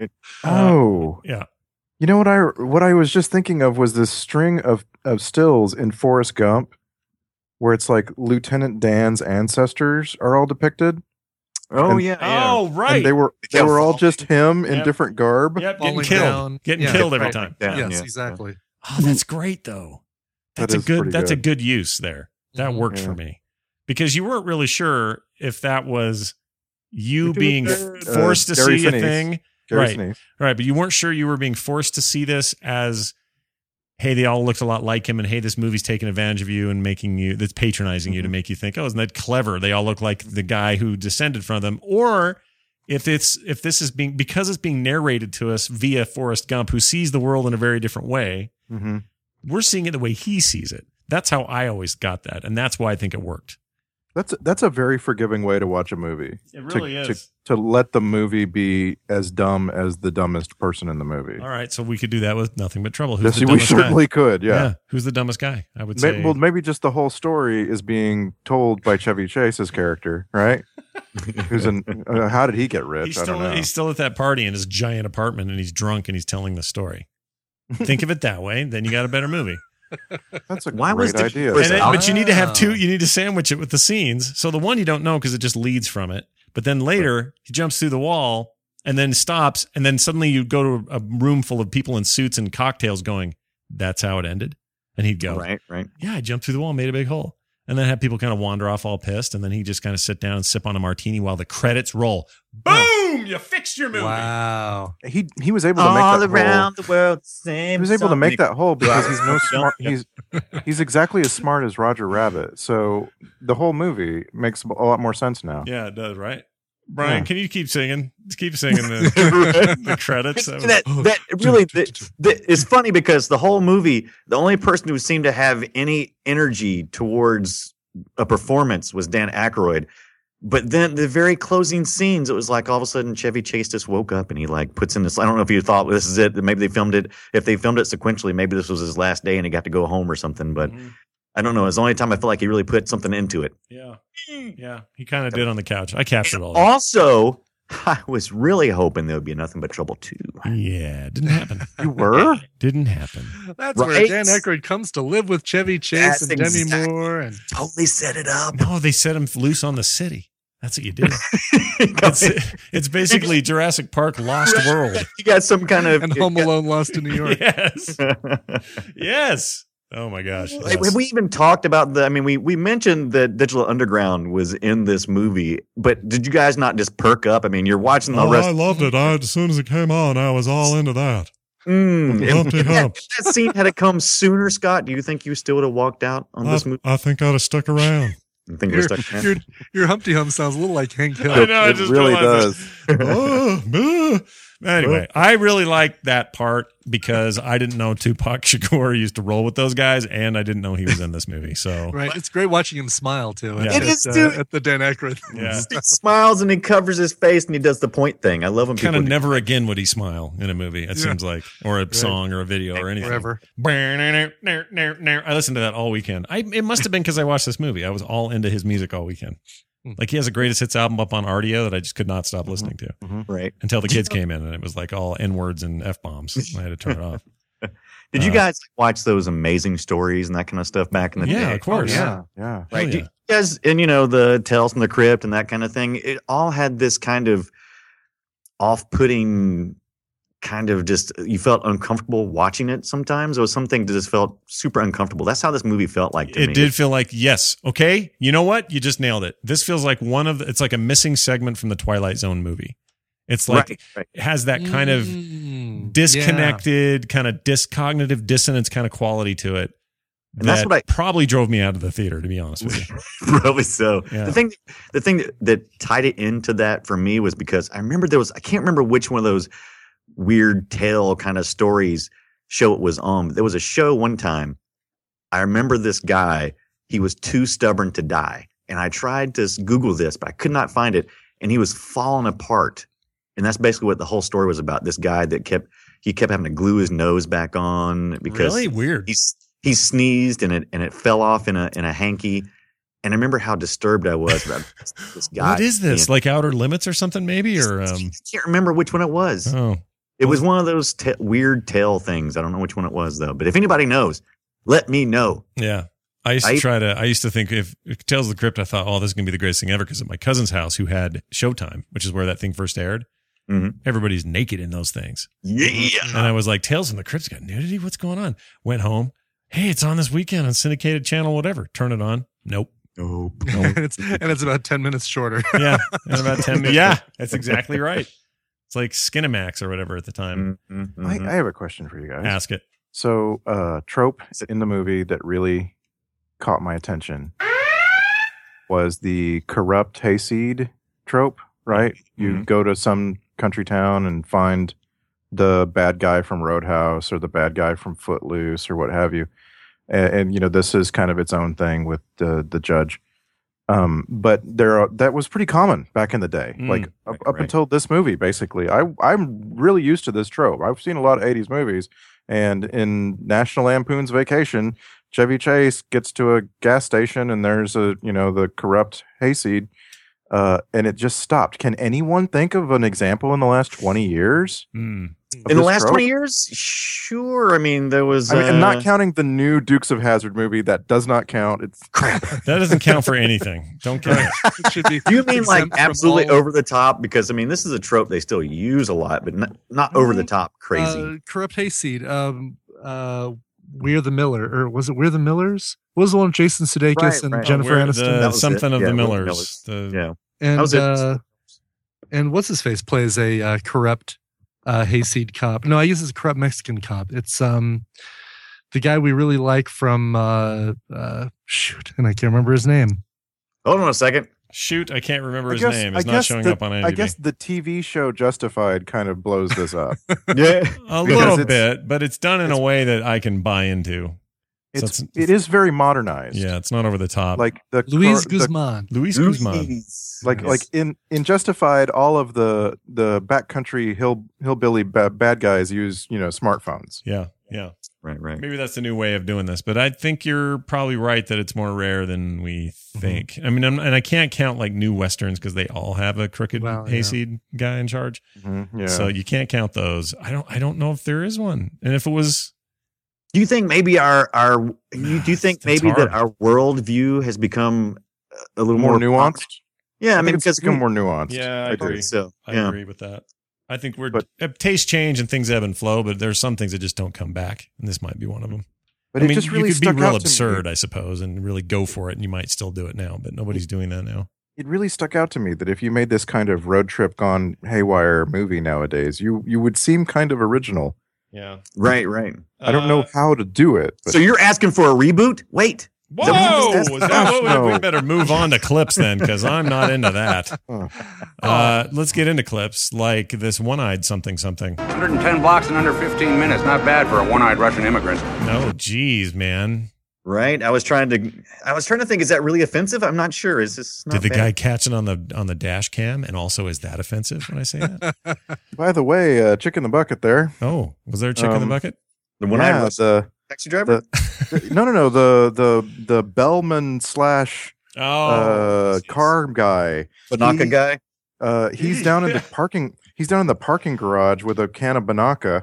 E: Oh,
A: Yeah.
E: you know what I was just thinking of was this string of stills in Forrest Gump, where it's like Lieutenant Dan's ancestors are all depicted.
D: Oh
E: And-
D: yeah.
A: Oh, right.
E: And they were all just him in
A: Yep.
E: different garb.
A: Yep, getting
F: Falling
A: killed.
F: down.
A: Getting
F: Yeah,
A: killed every
F: right.
A: time.
D: Yeah,
F: Yes,
D: yeah.
F: exactly.
A: Oh, that's great though.
E: That
A: That's a
E: is
A: good
E: pretty
A: that's a
E: good.
A: good use there. That
F: Mhm.
A: worked
E: Yeah.
A: for me. Because you weren't really sure if that was you being forced to
E: Gary
A: see a
E: Sinise.
A: thing.
E: Gary
A: Right.
E: Sinise.
A: Right, but you weren't sure you were being forced to see this as hey, they all looked a lot like him, and hey, this movie's taking advantage of you and making you that's patronizing you to make you think, oh, isn't that clever? They all look like the guy who descended from them. Or if this is because it's being narrated to us via Forrest Gump, who sees the world in a very different way,
E: Mhm.
A: we're seeing it the way he sees it. That's how I always got that, and that's why I think it worked.
E: That's a very forgiving way to watch a movie.
A: It really is.
E: To let the movie be as dumb as the dumbest person in the movie.
A: All right, so we could do that with Nothing But Trouble. Who's
E: Yes,
A: the
E: we
A: dumbest
E: certainly
A: guy?
E: could. Yeah.
A: Who's the dumbest guy? I would
E: May-
A: say.
E: well, maybe just the whole story is being told by Chevy Chase's character, right? Who's how did he get rich?
A: he's
E: I don't know.
A: he's still at that party in his giant apartment, and he's drunk, and he's telling the story. Think of it that way, then you got a better movie.
E: That's a
D: Why was
E: great
D: the-
E: idea.
D: was
A: And
D: it-
A: but you need to have two.
F: Wow.
A: You need to sandwich it with the scenes. So the one you don't know because it just leads from it. But then later he jumps through the wall and then stops, and then suddenly you go to a room full of people in suits and cocktails, going, "That's how it ended." And he'd go,
D: Right, right.
A: "Yeah, I jumped through the wall, and made a big hole." And then have people kind of wander off all pissed, and then he just kind of sit down and sip on a martini while the credits roll. Boom! You fixed your movie.
F: Wow.
E: He was able to make
D: All
E: that
D: around
E: whole,
D: the world, same.
E: he was able to make that whole because he's no smart.
D: Yeah.
E: He's exactly as smart as Roger Rabbit. So the whole movie makes a lot more sense now.
A: Yeah, it does, right? Brian,
E: Yeah.
A: can you keep singing? Just keep singing the credits.
D: That really it's funny because the whole movie, the only person who seemed to have any energy towards a performance was Dan Aykroyd. But then the very closing scenes, it was like all of a sudden Chevy Chase just woke up and he like puts in this. I don't know if you thought this is it. Maybe they filmed it. If they filmed it sequentially, maybe this was his last day and he got to go home or something. But I don't know. It's the only time I feel like he really put something into it.
A: Yeah. Yeah. He kind of did on the couch. I captured all that.
D: Also, I was really hoping there would be Nothing But Trouble 2.
A: Yeah. Didn't happen.
E: You were?
A: Didn't happen.
F: That's where
D: Right?
F: Dan Aykroyd comes to live with Chevy Chase
D: That's
F: and Demi
D: exactly-
F: Moore. And
D: Totally set it up.
A: No, they set him loose on the city. That's what you do. It's basically Jurassic Park Lost World.
D: You got some kind of
F: And Home Alone Lost in New York.
A: Yes. Yes. Oh my gosh.
D: Like,
A: Yes.
D: have we even talked about we mentioned that Digital Underground was in this movie, but did you guys not just perk up? I mean, you're watching the rest.
I: I loved it. As soon as it came on, I was all into that. Humpty
D: If
I: Hump.
D: that scene had it come sooner, Scott, do you think you still would have walked out on this movie?
I: I think I'd have stuck around.
D: You think you would've stuck around?
F: Your Humpty Hump sounds a little like Hank Hill.
A: I know, I
E: It
A: just
E: really
A: realized
E: does.
A: Anyway, I really liked that part because I didn't know Tupac Shakur used to roll with those guys, and I didn't know he was in this movie. So
F: Right. It's great watching him smile, too.
A: Yeah.
D: It is, too.
F: At the Dan Aykroyd.
A: yeah,
D: He smiles and he covers his face and he does the point thing. I love when
A: kind
D: people
A: of
D: do
A: never again would he smile in a movie. It seems like, or a song, or a video, or anything.
F: Forever.
A: I listened to that all weekend. It must have been because I watched this movie. I was all into his music all weekend. Like he has a greatest hits album up on Rdio that I just could not stop listening to
D: right.
A: until the kids came in and it was like all N words and F bombs. I had to turn it off.
D: Did you guys watch those Amazing Stories and that kind of stuff back in the day?
A: Yeah, of course.
E: Yeah.
D: Right.
A: Hell
D: Do
A: yeah.
D: you guys, and the Tales from the Crypt and that kind of thing, it all had this kind of off-putting kind of just, you felt uncomfortable watching it sometimes. It was something that just felt super uncomfortable. That's how this movie felt like to me.
A: It did feel like, yes, okay, you know what? You just nailed it. This feels like it's like a missing segment from the Twilight Zone movie. It's like,
D: Right.
A: it has that kind of disconnected, kind of cognitive dissonance kind of quality to it.
D: And that's what I
A: probably drove me out of the theater, to be honest with you.
D: Probably so.
A: Yeah.
D: The thing that tied it into that for me was because I remember I can't remember which one of those weird tale kind of stories show it was on. There was a show one time. I remember this guy, he was too stubborn to die. And I tried to Google this, but I could not find it. And he was falling apart. And that's basically what the whole story was about. This guy that kept having to glue his nose back on because
A: Really weird.
D: he sneezed and it fell off in a hanky. And I remember how disturbed I was about this guy.
A: What is this? Like Outer Limits or something, maybe? Or
D: I can't remember which one it was.
A: oh,
D: It was one of those weird tale things. I don't know which one it was though. But if anybody knows, let me know.
A: yeah. I used to think if Tales of the Crypt, I thought, oh, this is gonna be the greatest thing ever because at my cousin's house, who had Showtime, which is where that thing first aired.
D: Mm-hmm.
A: Everybody's naked in those things.
D: Yeah.
A: And I was like, Tales from the Crypt's got nudity? What's going on? Went home. Hey, it's on this weekend on syndicated channel, whatever. Turn it on. Nope.
F: and it's about 10 minutes shorter.
A: Yeah. And about 10 minutes. Yeah, that's exactly right. It's like Skinamax or whatever at the time.
D: Mm-hmm.
E: I have a question for you guys.
A: Ask it.
E: So, trope in the movie that really caught my attention was the corrupt hayseed trope, right? You go to some country town and find the bad guy from Roadhouse or the bad guy from Footloose or what have you. And this is kind of its own thing with the judge. But that was pretty common back in the day. Up until this movie, basically. I'm really used to this trope. I've seen a lot of 80s movies, and in National Lampoon's Vacation, Chevy Chase gets to a gas station and there's the corrupt hayseed, and it just stopped. Can anyone think of an example in the last 20 years?
A: Mm.
D: In the last 20 years? Sure. I mean, there was.
E: And not counting the new Dukes of Hazzard movie, that does not count. It's crap.
A: That doesn't count for anything. Don't count it.
F: It should be.
D: Do you mean like
F: exempt from
D: absolutely
F: all-
D: over the top? Because I mean, this is a trope they still use a lot, but not over the top crazy.
F: Corrupt hayseed. We're the Miller, or was it We're the Millers? What was the one with Jason Sudeikis and
D: Right.
F: Jennifer
A: We're
F: Aniston?
D: That was
A: something
D: it.
A: of
D: Yeah,
A: the
D: We're the
A: Millers.
D: yeah.
F: And
D: That was it.
F: and what's his face plays a corrupt hayseed cop. No, I use as a corrupt Mexican cop. It's the guy we really like from shoot, and I can't remember his name.
D: Hold on a second.
A: Shoot, I can't remember his name. It's not showing up on IMDb.
E: I guess the TV show Justified kind of blows this up.
D: Yeah.
A: A
E: Because
A: little
E: it's-
A: bit, but it's done in a way that I can buy into. So
E: It is very modernized.
A: Yeah, it's not over the top.
E: Like the
F: Luis
E: the-
F: Guzman.
A: Luis Guzman.
E: like in Justified, all of the backcountry hillbilly bad guys use smartphones.
A: Yeah.
D: Right.
A: Maybe that's the new way of doing this, but I think you're probably right that it's more rare than we think.
E: Mm-hmm.
A: I mean, and I can't count like new westerns because they all have a crooked
F: Well, yeah.
A: hayseed guy in charge.
E: Mm-hmm. Yeah.
A: So you can't count those. I don't know if there is one, and if it was,
D: Do you think maybe do you think
A: It's
D: maybe
A: hard.
D: that our worldview has become a little
E: more
D: more
E: nuanced.
D: Yeah, I mean,
E: it's
D: because
E: become more nuanced.
A: Yeah, I agree.
D: So,
A: I
D: yeah.
A: agree with that. I think tastes change and things ebb and flow, but there's some things that just don't come back, and this might be one of them.
E: But it just really
A: you could be
E: stuck
A: real
E: out
A: absurd,
E: to me.
A: I suppose, and really go for it, and you might still do it now, but nobody's doing that now.
E: It really stuck out to me that if you made this kind of road trip gone haywire movie nowadays, you would seem kind of original.
A: Yeah.
D: Right.
E: I don't know how to do it. But
D: So you're asking for a reboot? Wait.
A: Whoa!
E: No.
A: We better move on to clips then, because I'm not into that. Let's get into clips like this one-eyed something.
J: 110 blocks in under 15 minutes. Not bad for a one-eyed Russian immigrant.
A: No, geez, man.
D: Right. I was trying to think, is that really offensive? I'm not sure. Is this not
A: Did the
D: bad?
A: guy catch it on the dash cam? And also, is that offensive when I say that?
E: by the way, chick in the bucket there.
A: Oh, was there a chick in the bucket?
D: The one I was
E: the
D: taxi driver?
E: no, the bellman / car guy.
D: Banaka guy?
E: He's down in the parking. He's down in the parking garage with a can of Banaka,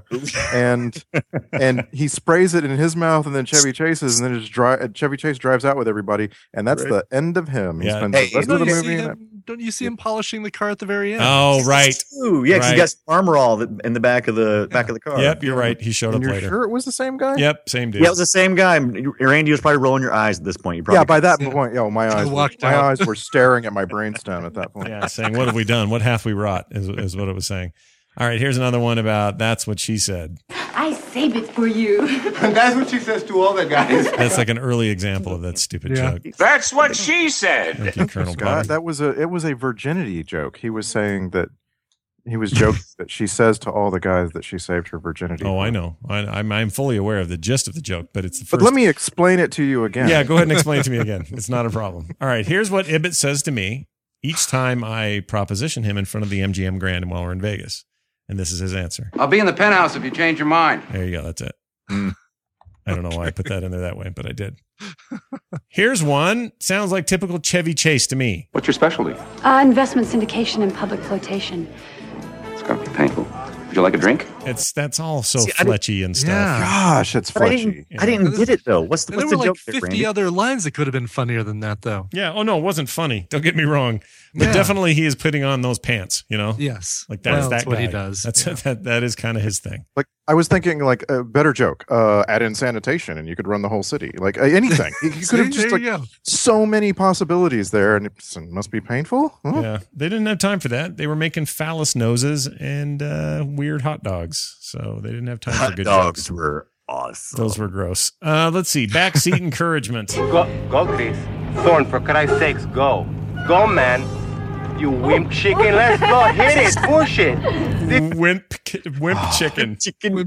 E: and he sprays it in his mouth, and then Chevy Chase's, and then Chevy Chase drives out with everybody, and that's the end of him. He spends the rest of the movie.
F: Don't you see him polishing the car at the very end?
A: Oh, right.
D: Ooh, yeah, because he got some armor all in the back of the car.
A: Yep, you're right. He showed up
E: You're
A: later.
E: sure it was the same guy?
A: Yep, same dude.
D: Yeah, it was the same guy. Randy was probably rolling your eyes at this point.
E: Yeah, by that point, my
F: walked
E: eyes were staring at my brainstem at that point.
A: Yeah, saying, what have we done? What hath we wrought is what it was saying. All right, here's another one about that's what she said.
K: I save it for you.
L: That's what she says to all the guys.
A: That's like an early example of that stupid joke.
J: That's what she said.
A: Thank you, Colonel
E: Scott,
A: Potter.
E: it was a virginity joke. He was saying that he was joking that she says to all the guys that she saved her virginity.
A: Oh, I know. I'm fully aware of the gist of the joke, but it's the first.
E: But let me explain it to you again.
A: Yeah, go ahead and explain it to me again. It's not a problem. All right, here's what Ibbott says to me each time I proposition him in front of the MGM Grand while we're in Vegas. And this is his answer.
J: I'll be in the penthouse if you change your mind.
A: There you go. That's it. I don't know why I put that in there that way, but I did. Here's one. Sounds like typical Chevy Chase to me.
J: What's your specialty?
K: Investment syndication and public flotation.
J: It's going to be painful. Would you like a drink?
A: That's all so fletchy and stuff.
F: Yeah.
E: Gosh, it's fletchy.
D: I didn't get it though. What's
F: And
D: the
F: there were
D: joke
F: like
D: there,
F: 50
D: Randy?
F: other lines that could have been funnier than that, though.
A: Yeah. Oh no, it wasn't funny. Don't get me wrong, but
F: Yeah.
A: definitely he is putting on those pants. You know.
F: Yes.
A: Like that's
F: Well,
A: that
F: what
A: guy.
F: he does.
A: That's
F: Yeah.
A: that is kind of his thing.
E: Like I was thinking, like a better joke. Add in sanitation, and you could run the whole city. Like anything. You could have just
F: there you
E: like
F: go.
E: so many possibilities there, and it must be painful. Huh?
A: Yeah, they didn't have time for that. They were making phallus noses and weird hot dogs, so they didn't have time for
D: Hot
A: good
D: dogs
A: jokes.
D: were awesome.
A: Those were gross. Let's see. Backseat encouragement.
L: Go, Chris. Thorn, for Christ's sakes, go. Go, man. You wimp chicken. Let's go. Hit it. Push it.
A: Wimp chicken.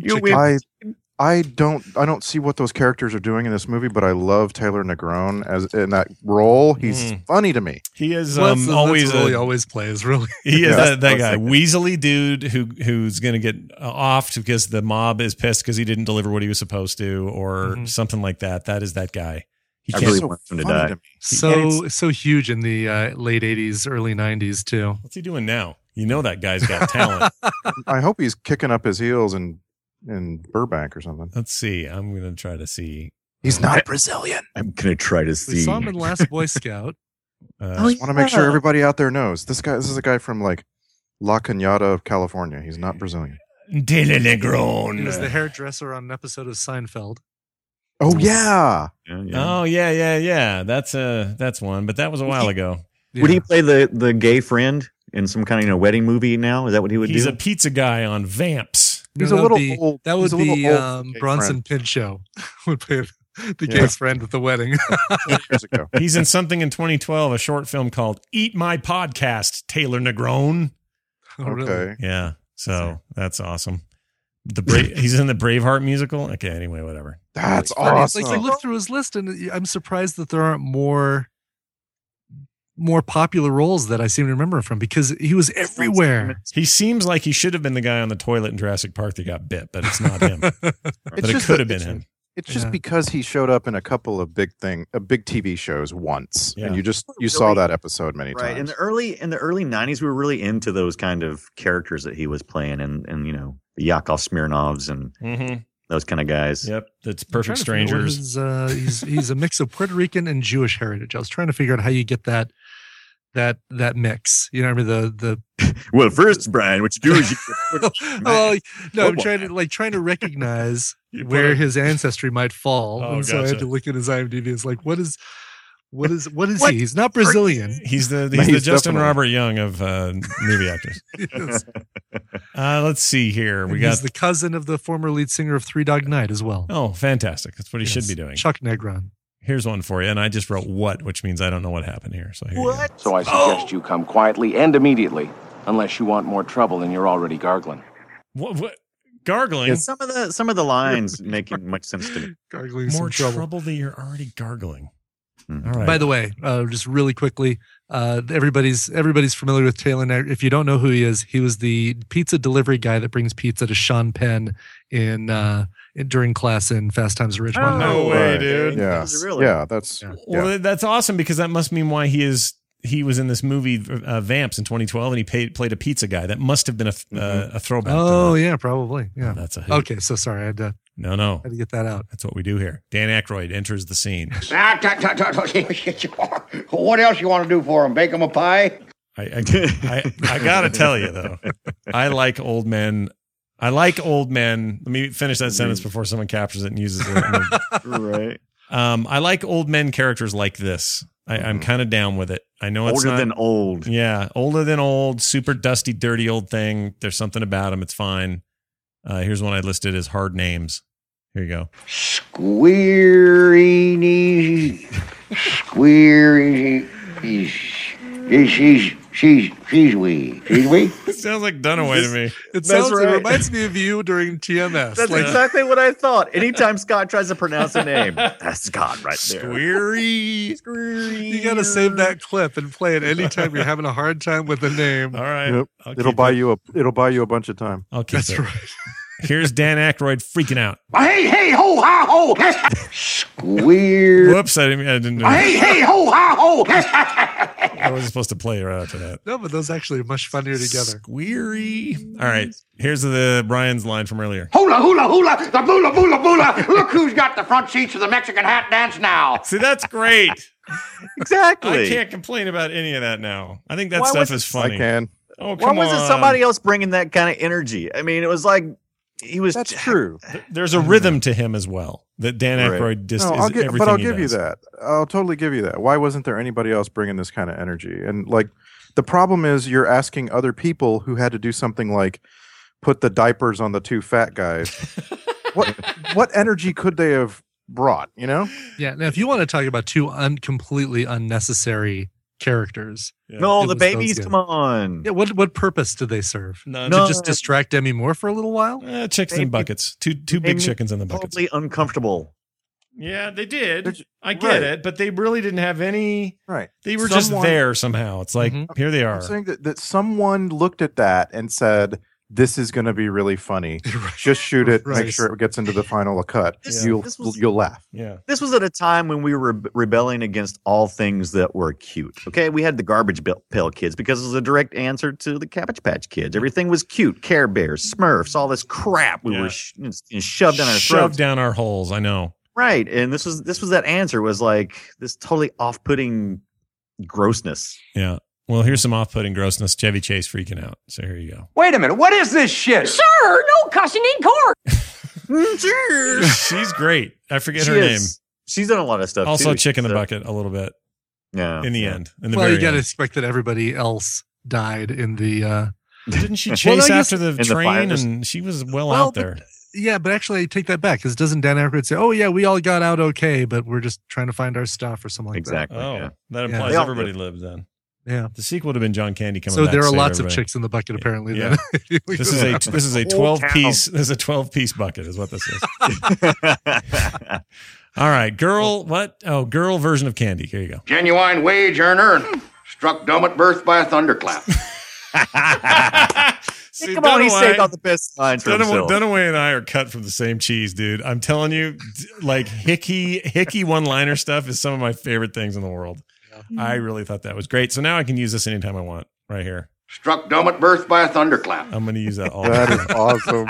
E: I don't see what those characters are doing in this movie, but I love Taylor Negron as in that role. He's funny to me.
A: He is
F: Well, that's
A: always
F: really always plays, really.
A: He is
E: Yeah.
A: that guy, Weaselly dude who's going to get offed because the mob is pissed because he didn't deliver what he was supposed to, or something like that. That is that guy. He
D: I
A: can't.
D: really want him to die.
F: So huge in the late 80s, early 90s, too.
A: What's he doing now? You know that guy's got talent.
E: I hope he's kicking up his heels in Burbank or something.
A: Let's see. I'm going to try to see.
E: He's not Brazilian.
D: I'm gonna try to
F: We
D: see.
F: saw him in Last Boy Scout.
E: I want to make sure everybody out there knows this guy. This is a guy from like La Cañada, California. He's not Brazilian.
A: Taylor
F: He was
A: Negron.
F: the hairdresser on an episode of Seinfeld.
E: Oh yeah.
A: Oh yeah. That's one, but that was a while ago.
D: Would he play the gay friend in some kind of wedding movie now? Is that what he would
A: He's
D: do?
A: a pizza guy on Vamps.
E: He's
F: No,
E: a
F: that would
E: little
F: be-
E: old.
F: That would
E: He's a little
F: be
E: old gay
F: Bronson
E: friend.
F: Pinchot would play the
E: Yeah.
F: gay friend at the wedding.
E: Years ago.
A: He's in something in 2012, a short film called "Eat My Podcast." Taylor Negron.
F: Oh, really?
E: Okay.
A: Yeah, so that's awesome. He's in the Braveheart musical. Okay, anyway, whatever.
E: That's
F: Funny. It's
E: awesome.
F: like you look through his list, and I'm surprised that there aren't more popular roles that I seem to remember him from, because he was everywhere.
A: He seems like he should have been the guy on the toilet in Jurassic Park that got bit, but it's not him. But it
E: just
A: could
E: that
A: have been
E: it's-
A: him.
E: It's just
F: Yeah.
E: because he showed up in a couple of big TV shows once,
A: Yeah.
E: and you saw that episode many
D: Right.
E: times.
D: In the early 90s, we were really into those kind of characters that he was playing, and you know, the Yakov Smirnovs and
A: Mm-hmm.
D: those kind of guys.
A: Yep, that's
F: I'm trying
A: Perfect
F: to figure out
A: Strangers.
F: what he's a mix of Puerto Rican and Jewish heritage. I was trying to figure out how you get that that mix. You know, I mean the
D: Well, first, Brian, what you do is you
F: well, no, I'm trying to recognize where his ancestry might fall, and so I had to look at his IMDb. It's like, what is he? He's not Brazilian.
A: He's the Justin Robert Young of movie actors.
F: Yes.
A: Let's see here.
F: He's the cousin of the former lead singer of Three Dog Night as well.
A: Oh, fantastic! That's what he should be doing.
F: Chuck Negron.
A: Here's one for you, and I just wrote "what," which means I don't know what happened here. So here
L: What? So I suggest you come quietly and immediately, unless you want more trouble than you're already gargling.
A: What? Gargling?
D: Yeah, some of the lines making much sense to me.
F: Gargling
A: More
F: some
A: trouble than you're already gargling. All right.
F: By the way, just really quickly, everybody's familiar with Taylor. If you don't know who he is, he was the pizza delivery guy that brings pizza to Sean Penn during class in Fast Times at Ridgemont.
A: Oh, no way, dude.
E: Yeah,
D: Really?
E: yeah, that's
A: Well, that's awesome because that must mean why he was in this movie Vamps in 2012, and he played a pizza guy. That must have been a throwback.
F: Oh yeah, probably. Yeah,
A: that's a hoot.
F: okay. So sorry, I had to.
A: No.
F: Had to get that out.
A: That's what we do here. Dan Aykroyd enters the scene.
M: What else you want to do for him? Bake him a pie?
A: I gotta tell you though, I like old men. Let me finish that sentence before someone captures it and uses it.
D: Right.
A: I like old men characters like this. I'm kind of down with it. I know it's
D: older than old.
A: Yeah, older than old, super dusty, dirty old thing. There's something about him. It's fine. Here's one I listed as hard names. Here you go.
M: Squeery. She's wee.
A: It sounds like Dunaway to me.
F: It reminds me of you during TMS.
D: That's exactly what I thought. Anytime Scott tries to pronounce a name, that's Scott right there.
A: Squeery.
F: You got to save that clip and play it anytime you're having a hard time with a name.
A: All right.
E: Yep. It'll buy you a bunch of time.
A: I'll keep it. Right. Here's Dan Aykroyd freaking out.
M: Hey, ho, ha, ho. Squeer.
A: Whoops, I didn't know.
M: Hey, ho, ha, ho.
A: I wasn't supposed to play right after that.
F: No, but those actually are much funnier together.
A: Squeery. All right. Here's Brian's line from earlier.
M: Hula, hula, hula, the boola, boola, boola. Look who's got the front seats of the Mexican hat dance now.
A: See, that's great.
D: Exactly.
A: I can't complain about any of that now. I think that stuff is funny.
E: I can.
A: Oh, come on.
D: Why wasn't somebody else bringing that kind of energy? I mean, it was like he was.
E: That's true.
A: There's a rhythm to him as well. That Dan Aykroyd just is everything.
E: But I'll
A: he
E: give
A: does.
E: you that. I'll totally give you that. Why wasn't there anybody else bringing this kind of energy? And like, the problem is you're asking other people who had to do something like put the diapers on the two fat guys. What energy could they have brought? You know?
F: Yeah. Now, if you want to talk about two completely unnecessary characters,
D: no, the babies. Come on.
F: Yeah. What purpose did they serve?
A: None.
F: To just distract Demi Moore for a little while?
A: Chickens in buckets. Two big chickens in the buckets.
D: Totally uncomfortable.
A: Yeah, they did. I get it, but they really didn't have any.
E: Right.
A: They were just there somehow. It's like, here they are.
E: I'm saying that someone looked at that and said, this is going to be really funny. Just shoot it. Make sure it gets into the final cut. You'll laugh.
A: Yeah.
D: This was at a time when we were rebelling against all things that were cute. Okay, we had the Garbage Pail Kids because it was a direct answer to the Cabbage Patch Kids. Everything was cute. Care Bears, Smurfs, all this crap we were shoved down our throats.
A: Shoved down our holes. I know.
D: Right, and this was that answer was like this totally off-putting grossness.
A: Yeah. Well, here's some off-putting grossness. Chevy Chase freaking out. So here you go.
J: Wait a minute. What is this shit?
B: Sir, no cussing in court.
A: She's great. I forget her name.
D: She's done a lot of stuff.
A: Also,
D: too.
A: Chick in the Bucket a little bit.
D: Yeah.
A: In the end.
F: Well, you got to expect that everybody else died in the.
A: Didn't she chase after the train? And she was well out there.
F: Yeah, but actually, I take that back because doesn't Dan Aykroyd say, "Oh yeah, we all got out okay, but we're just trying to find our stuff" or something like that?
D: Exactly.
A: Oh, that implies everybody lived then.
F: Yeah.
A: The sequel would have been John Candy coming
F: back.
A: So
F: there are lots of chicks in the bucket, apparently.
A: Yeah.
F: Then.
A: This is a 12-piece. This is a 12-piece bucket, is what this is. All right, girl. What? Oh, girl version of Candy. Here you go.
M: Genuine wage earner and struck dumb at birth by a thunderclap.
A: See,
D: come on, he saved all the best lines for himself.
A: Dunaway and I are cut from the same cheese, dude. I'm telling you, like hickey one-liner stuff is some of my favorite things in the world. Yeah. I really thought that was great. So now I can use this anytime I want, right here.
M: Struck dumb at birth by a thunderclap.
A: I'm going to use that all.
E: That is awesome.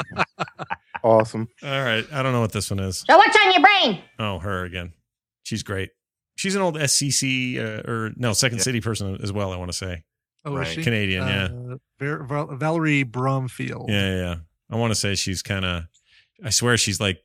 E: Awesome.
A: All right. I don't know what this one is.
B: So what's on your brain?
A: Oh, her again. She's great. She's an old SCC Second City person as well, I want to say.
F: Oh, is she?
A: Canadian, yeah.
F: Valerie Bromfield.
A: Yeah. I want to say she's kind of, I swear she's like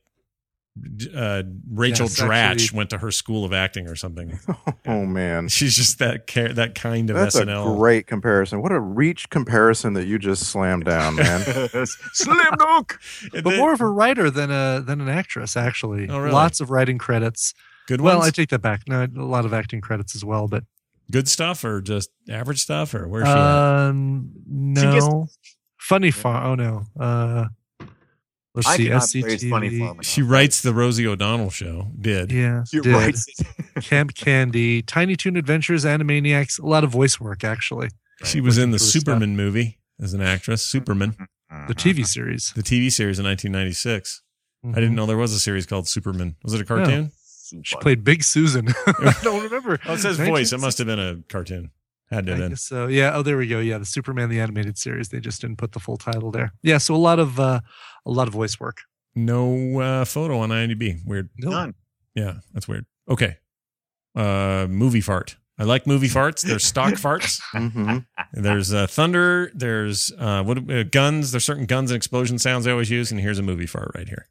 A: Rachel Dratch went to her school of acting or something.
E: Oh, man.
A: She's just that kind of
E: That's
A: SNL.
E: a great comparison. What a reach comparison that you just slammed down, man.
D: Slam dunk!
F: But more of a writer than an actress, actually.
A: Oh, really?
F: Lots of writing credits.
A: Good ones?
F: Well, I take that back. No, a lot of acting credits as well, but
A: good stuff or just average stuff, or where's she at?
F: No. Funny Farm. Oh, no. Let's see. SCTV.
A: She writes the Rosie O'Donnell show.
F: Yeah.
D: She writes it.
F: Camp Candy, Tiny Toon Adventures, Animaniacs. A lot of voice work, actually.
A: She was in the Superman movie as an actress. Superman.
F: The TV series.
A: The TV series in 1996. I didn't know there was a series called Superman. Was it a cartoon?
F: No. She played Big Susan. I don't remember.
A: Oh, it says voice. It must have been a cartoon. Had to have been.
F: So yeah. Oh, there we go. Yeah, the Superman the animated series. They just didn't put the full title there. Yeah. So a lot of voice work.
A: No photo on IMDb. Weird.
D: None.
A: Yeah, that's weird. Okay. Movie fart. I like movie farts. They're stock farts.
E: Mm-hmm.
A: There's thunder. There's guns. There's certain guns and explosion sounds I always use. And here's a movie fart right here.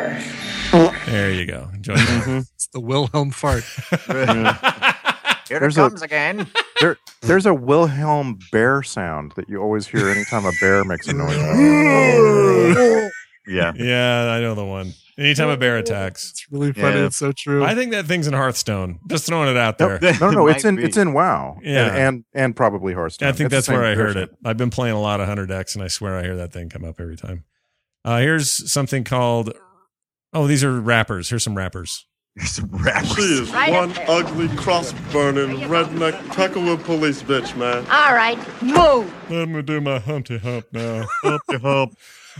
A: There you go. Enjoy that.
F: It's the Wilhelm fart.
D: Here it comes again.
E: There's a Wilhelm bear sound that you always hear anytime a bear makes a noise.
D: Yeah.
A: Yeah, I know the one. Anytime a bear attacks.
F: It's really funny.
D: Yeah.
F: It's so true.
A: I think that thing's in Hearthstone. Just throwing it out there.
E: No, it's in WoW.
A: Yeah.
E: And probably Hearthstone.
A: I think
E: It's
A: that's
E: the same
A: where I heard
E: version.
A: it. I've been playing a lot of 100X, and I swear I hear that thing come up every time. Here's something called... Oh, these are rappers. Here's some rappers.
D: Some rappers.
I: She is
B: Right
I: one
B: up there.
I: ugly, cross-burning, redneck, Peckerwood police bitch, man.
B: All right, move.
I: Let me do my Humpty Hump now.
D: Humpty Hump.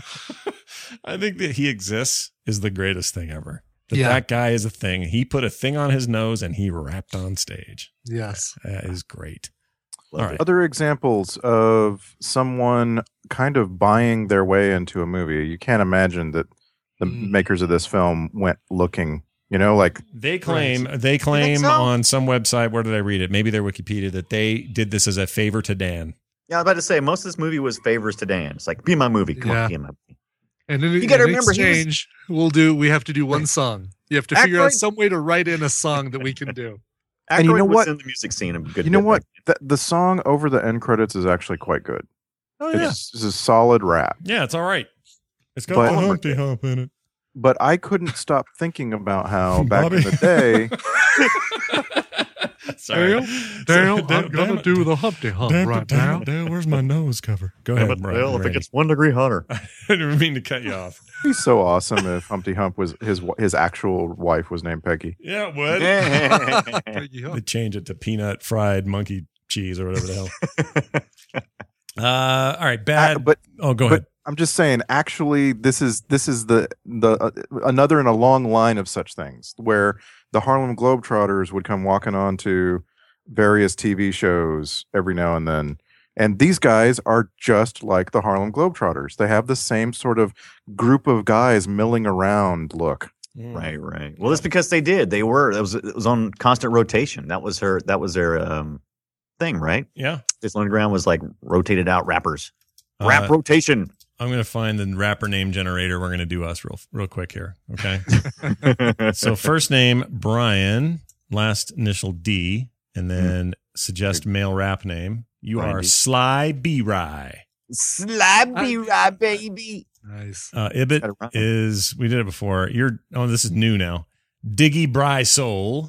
A: I think that he exists is the greatest thing ever.
F: Yeah.
A: That guy is a thing. He put a thing on his nose and he rapped on stage.
F: Yes.
A: That is great. All right.
E: Other examples of someone kind of buying their way into a movie. You can't imagine that the makers of this film went looking, like
A: They claim
D: so?
A: on some website, where did I read it? Maybe their Wikipedia, that they did this as a favor to Dan.
D: Yeah, I was about to say, most of this movie was favors to Dan. It's like, be my movie. Come on, be my movie.
F: And in,
D: You gotta
F: in
D: remember, he was-
F: exchange, we have to do one song. You have to figure out some way to write in a song that we can do.
E: And you know
D: Aykroyd was
E: what?
D: in the music scene a good
E: You know
D: bit
E: what?
D: back
E: The song over the end credits is actually quite good.
F: Oh yeah.
E: It's a solid rap.
A: Yeah, it's all right. It's got
E: But-
A: the
I: Humpty Hump in it.
E: But I couldn't stop thinking about how back in the day,
A: Sorry.
F: Dale, I'm going to do the Humpty Hump
I: Damn
F: right
I: it, damn
F: now.
I: it, Dale, where's my nose cover?
A: Go
D: then.
A: ahead, Brian.
D: Well, if it
A: Randy.
D: gets 1 degree hotter.
A: I didn't mean to cut you off.
E: it'd be so awesome if Humpty Hump was his actual wife was named Peggy.
A: Yeah, it would.
F: Peggy Hump.
A: They change it to peanut fried monkey cheese or whatever the hell. All right, bad.
E: But
A: go ahead.
E: I'm just saying, actually, this is the another in a long line of such things where the Harlem Globetrotters would come walking on to various TV shows every now and then. And these guys are just like the Harlem Globetrotters. They have the same sort of group of guys milling around look.
D: Right. Well, that's because they did. It was on constant rotation. That was their thing, right?
A: Yeah.
D: This Underground was like rotated out rappers. Rap rotation.
A: I'm going to find the rapper name generator. We're going to do us real quick here. Okay. So first name, Brian, last initial D, and then suggest male rap name. You
D: Brian
A: are
D: D.
A: Sly B-Rye.
D: Sly B-Rye, baby.
F: Nice.
A: Ibit is, we did it before. This is new now. Diggy Bry Soul.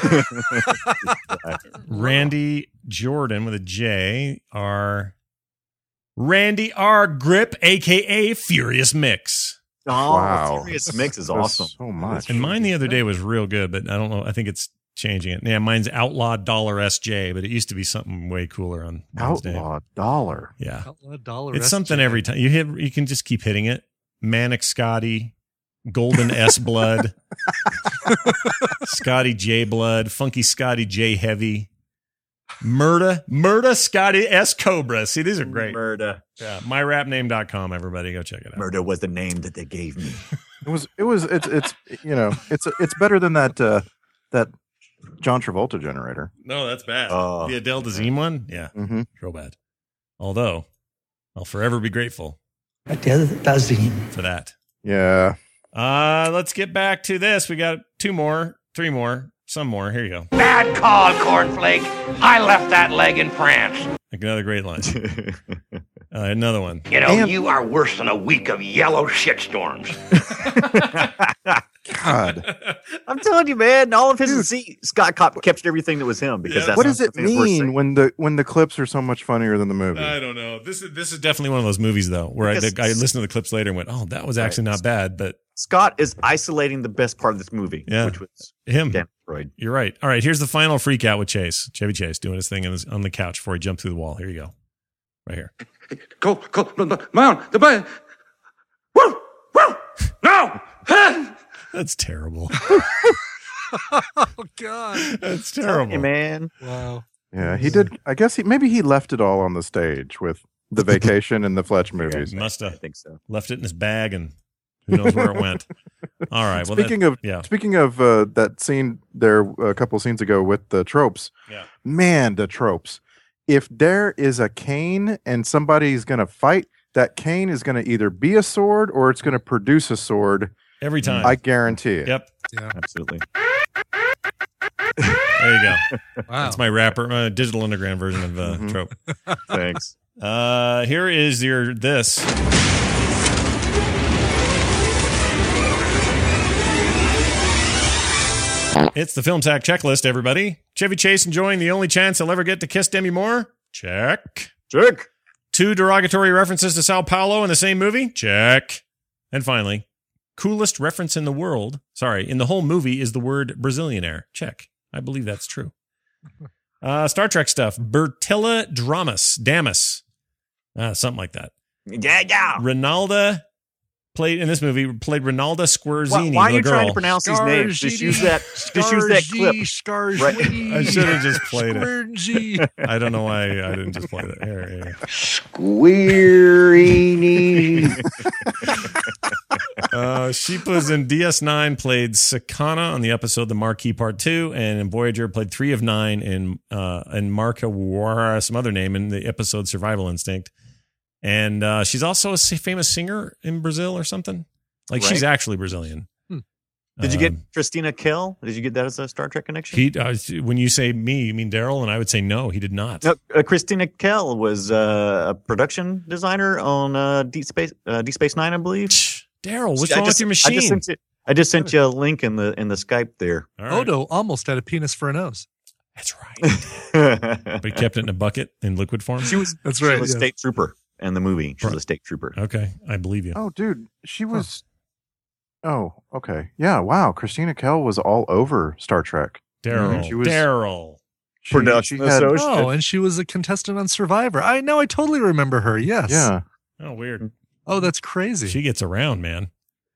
A: Randy Jordan with a J are Randy R. Grip, a.k.a. Furious Mix.
D: Oh,
E: Wow.
D: Furious Mix is
E: That's
D: awesome.
E: so much.
A: And mine the other day was real good, but I don't know. I think it's changing it. Yeah, mine's Outlaw Dollar SJ, but it used to be something way cooler on Wednesday.
E: Outlaw Dollar.
A: Yeah.
F: Outlaw Dollar.
A: It's something every time. You can just keep hitting it. Manic Scotty, Golden S Blood, Scotty J Blood, Funky Scotty J Heavy, Murda Scotty S Cobra. See, these are great.
D: Murda.
A: Yeah, myrapname.com, everybody go check it out.
D: Murda was the name that they gave me.
E: It's better than that John Travolta generator.
A: No, that's bad. The Adele Dazeem one? Yeah.
E: Mm-hmm.
A: Real bad. Although, I'll forever be grateful
N: Adele Dazeem
A: for that.
E: Yeah.
A: Let's get back to this. We got 2 more, 3 more, some more. Here you go.
M: Bad call, Cornflake. I left that leg in France.
A: Like another great line. Another one.
M: You know, you are worse than a week of yellow shitstorms.
E: God.
D: I'm telling you, man, all of his Scott captured everything that was him because that's
E: what does it mean when the clips are so much funnier than the movie?
A: I don't know. This is definitely one of those movies though, where I listened to the clips later and went, "Oh, that was actually not bad." But
D: Scott is isolating the best part of this movie, which was
A: him.
D: Dan Aykroyd.
A: You're right. All right, here's the final freak out with Chevy Chase doing his thing on the couch before he jumped through the wall. Here you go, right here.
J: Go, mount the bed. Woo, woo, no.
A: That's terrible.
F: Oh God,
A: that's terrible,
D: hey, man.
F: Wow.
E: Yeah, he did. I guess maybe he left it all on the stage with The Vacation and the Fletch movies.
A: He must have.
D: I think so.
A: Left it in his bag, and who knows where it went. All right. Well,
E: speaking of that scene there a couple scenes ago with the tropes.
A: Yeah.
E: Man, the tropes. If there is a cane and somebody's going to fight, that cane is going to either be a sword or it's going to produce a sword.
A: Every time.
E: I guarantee it.
A: Yep.
F: Yeah.
D: Absolutely.
A: There you go.
F: Wow.
A: That's my digital underground version of trope.
D: Thanks.
A: Here is this. It's the Film Sack checklist, everybody. Chevy Chase enjoying the only chance he'll ever get to kiss Demi Moore? Check. 2 derogatory references to Sao Paulo in the same movie? Check. And finally, coolest reference in the world, in the whole movie is the word Brazilianaire. Check. I believe that's true. Star Trek stuff. Bertilla Damas. Something like that.
D: Yeah.
A: Ronalda played Ronalda Squarzini.
D: Why are you
A: the girl.
D: trying to pronounce these names? Just use that clip.
A: Right. I should have just played it. I don't know why I didn't just play that. Here.
D: Squeerini.
A: Sheepas in DS9 played Sakana on the episode The Marquee Part 2, and in Voyager played 3 of 9 in Marca War, some other name, in the episode Survival Instinct. And she's also a famous singer in Brazil or something. She's actually Brazilian.
D: Did you get Christina Kell? Did you get that as a Star Trek connection?
A: When you say me, you mean Daryl? And I would say no, he did not.
D: No, Christina Kell was a production designer on Deep Space Nine, I believe.
A: Daryl, what's wrong with your machine?
D: I just sent you a link in the Skype there.
A: Right.
F: Odo almost had a penis for a nose.
A: That's right. But he kept it in a bucket in liquid form?
F: That's right.
D: She was a state trooper in the movie. She was a state trooper.
A: Okay, I believe you.
E: Oh, dude, she was... Oh, okay. Yeah, wow. Christina Kell was all over Star Trek.
A: Daryl.
D: Production associate.
F: Oh, and she was a contestant on Survivor. I totally remember her. Yes.
E: Yeah.
A: Oh, weird.
F: Oh, that's crazy.
A: She gets around, man.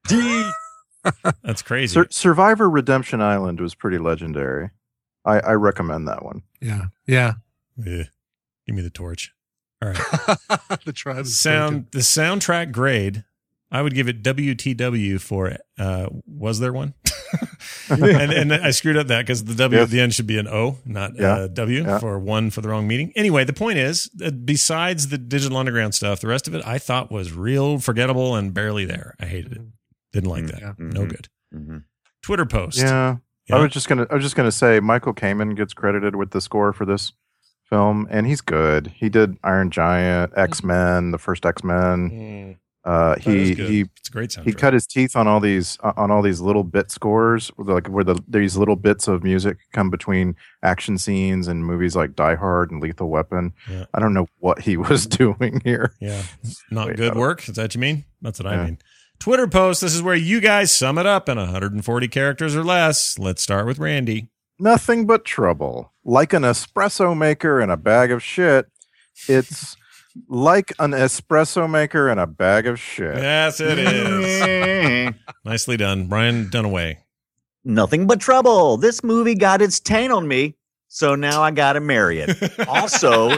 A: That's crazy.
E: Survivor Redemption Island was pretty legendary. I recommend that one.
F: Yeah. Yeah.
A: Give me the torch. All right.
F: The
A: soundtrack grade, I would give it WTW for was there one? and I screwed up that because the W at the end should be an O, not W for one for the wrong meaning. Anyway, the point is, besides the Digital Underground stuff, the rest of it I thought was real forgettable and barely there. I hated it. Didn't like that.
F: Mm-hmm.
A: No good. Twitter post.
E: Yeah. I was just gonna say Michael Kamen gets credited with the score for this film, and he's good. He did Iron Giant, X-Men, the first X-Men.
A: It's a great soundtrack.
E: He cut his teeth on all these little bit scores, where these little bits of music come between action scenes and movies like Die Hard and Lethal Weapon.
A: Yeah.
E: I don't know what he was doing here.
A: Yeah, not good work. Is that what you mean? That's what I mean. Twitter post. This is where you guys sum it up in 140 characters or less. Let's start with Randy.
E: Nothing but trouble. Like an espresso maker in a bag of shit. It's like an espresso maker in a bag of shit.
A: Yes, it is. Nicely done. Brian Dunaway.
D: Nothing but trouble. This movie got its taint on me, so now I gotta marry it. Also,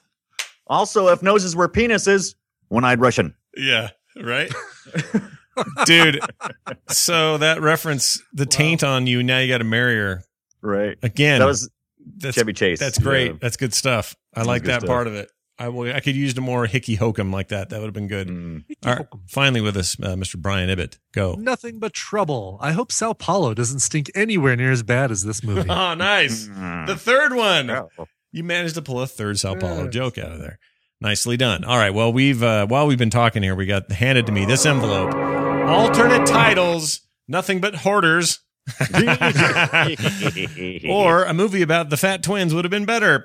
D: if noses were penises, one-eyed Russian.
A: Yeah, right? Dude, so that reference, the taint on you, now you got to marry her.
D: Right.
A: Again,
D: that was Chevy Chase.
A: That's great.
D: Yeah.
A: That's good stuff. I like that part of it. I could use more hickey hokum like that. That would have been good. All right, finally with us, Mr. Brian Ibbett. Go.
F: Nothing but trouble. I hope Sao Paulo doesn't stink anywhere near as bad as this movie.
A: Oh, nice. The third one. You managed to pull a third Sao Paulo joke out of there. Nicely done. All right. Well, while we've been talking here, we got handed to me this envelope. Alternate titles. Nothing but hoarders. Or a movie about the fat twins would have been better.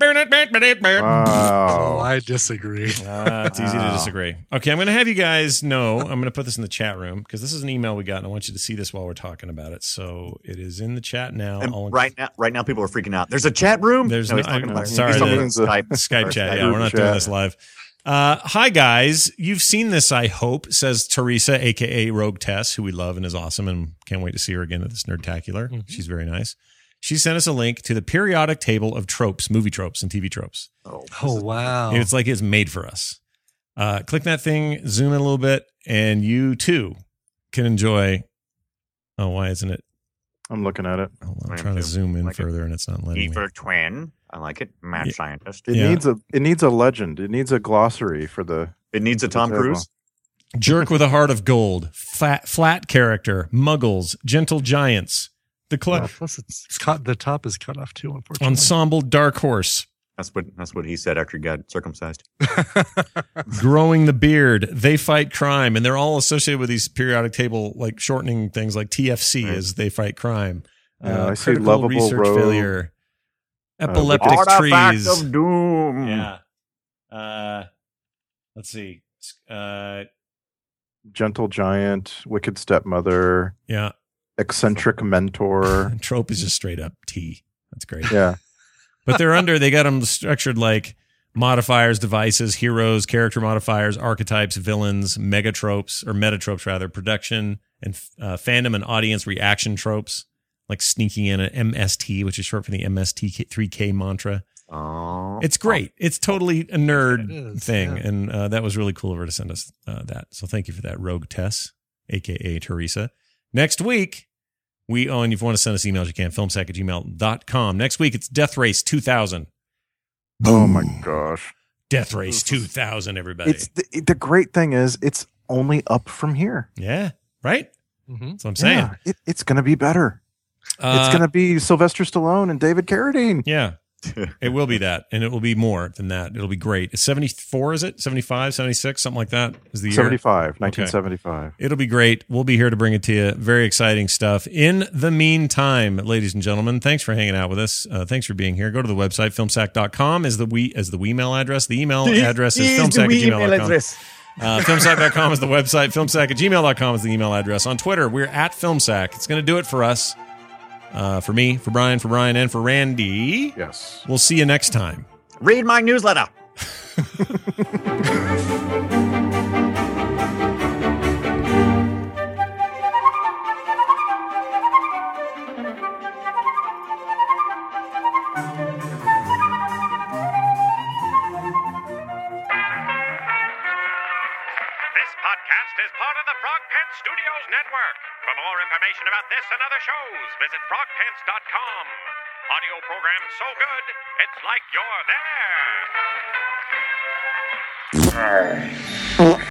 F: Oh, I disagree.
A: It's easy to disagree. Okay, I'm going to have you guys know. I'm going to put this in the chat room because this is an email we got, and I want you to see this while we're talking about it. So it is in the chat now.
D: And right now, people are freaking out. There's a chat room.
A: There's
D: he's talking about
A: Skype chat. Yeah, we're not doing this live. Hi guys, you've seen this, I hope, says Teresa, aka Rogue Tess, who we love and is awesome, and can't wait to see her again at this Nerdtacular. Mm-hmm. She's very nice. She sent us a link to the periodic table of tropes, movie tropes, and TV tropes.
F: Oh wow!
A: It's like it's made for us. Click that thing, zoom in a little bit, and you too can enjoy. Oh, why isn't it?
E: I'm looking at it.
A: I'm trying to zoom in further, and it's not letting me.
D: Evil twin. I like it. Mad scientist.
E: It needs a legend. It needs a glossary for the.
D: It needs a Tom Cruise.
A: Jerk with a heart of gold. Flat character. Muggles. Gentle giants.
F: Plus, the top is cut off too. Unfortunately.
A: Ensemble dark horse.
D: That's what he said after he got circumcised.
A: Growing the beard. They fight crime, and they're all associated with these periodic table like shortening things like TFC as they fight crime.
E: I see lovable
A: research
E: row.
A: Failure. Epileptic
D: Artifact
A: trees.
D: of doom.
A: Yeah. Let's see.
E: Gentle giant, wicked stepmother.
A: Yeah.
E: Eccentric mentor.
A: Trope is just straight up T. That's great.
E: Yeah.
A: But they got them structured like modifiers, devices, heroes, character modifiers, archetypes, villains, megatropes, or metatropes rather, production and fandom and audience reaction tropes, like sneaking in an MST, which is short for the MST3K mantra.
D: Oh,
A: it's great. It's totally a nerd thing. Yeah. And that was really cool of her to send us that. So thank you for that, Rogue Tess, a.k.a. Teresa. Next week, and if you want to send us emails, you can, filmsack@gmail.com. Next week, it's Death Race 2000.
E: Oh my gosh.
A: Death Race 2000, everybody.
E: It's the great thing is it's only up from here.
A: Yeah, right? Mm-hmm. That's what I'm saying.
E: Yeah, it's going to be better. It's going to be Sylvester Stallone and David Carradine.
A: Yeah. It will be that, and it will be more than that. It'll be great. It's 74, is it? 75, 76, something like that is the year?
E: 75, 1975.
A: Okay. It'll be great. We'll be here to bring it to you. Very exciting stuff. In the meantime, ladies and gentlemen, thanks for hanging out with us. Thanks for being here. Go to the website, filmsack.com is the email address. The email address is filmsack@gmail.com. Filmsack.com is the website. Filmsack@gmail.com is the email address. On Twitter, we're at Filmsack. It's going to do it for us. For me, for Brian, and for Randy.
E: Yes.
A: We'll see you next time.
D: Read my newsletter.
O: Studios Network. For more information about this and other shows, visit frogpants.com. Audio program so good, it's like you're there.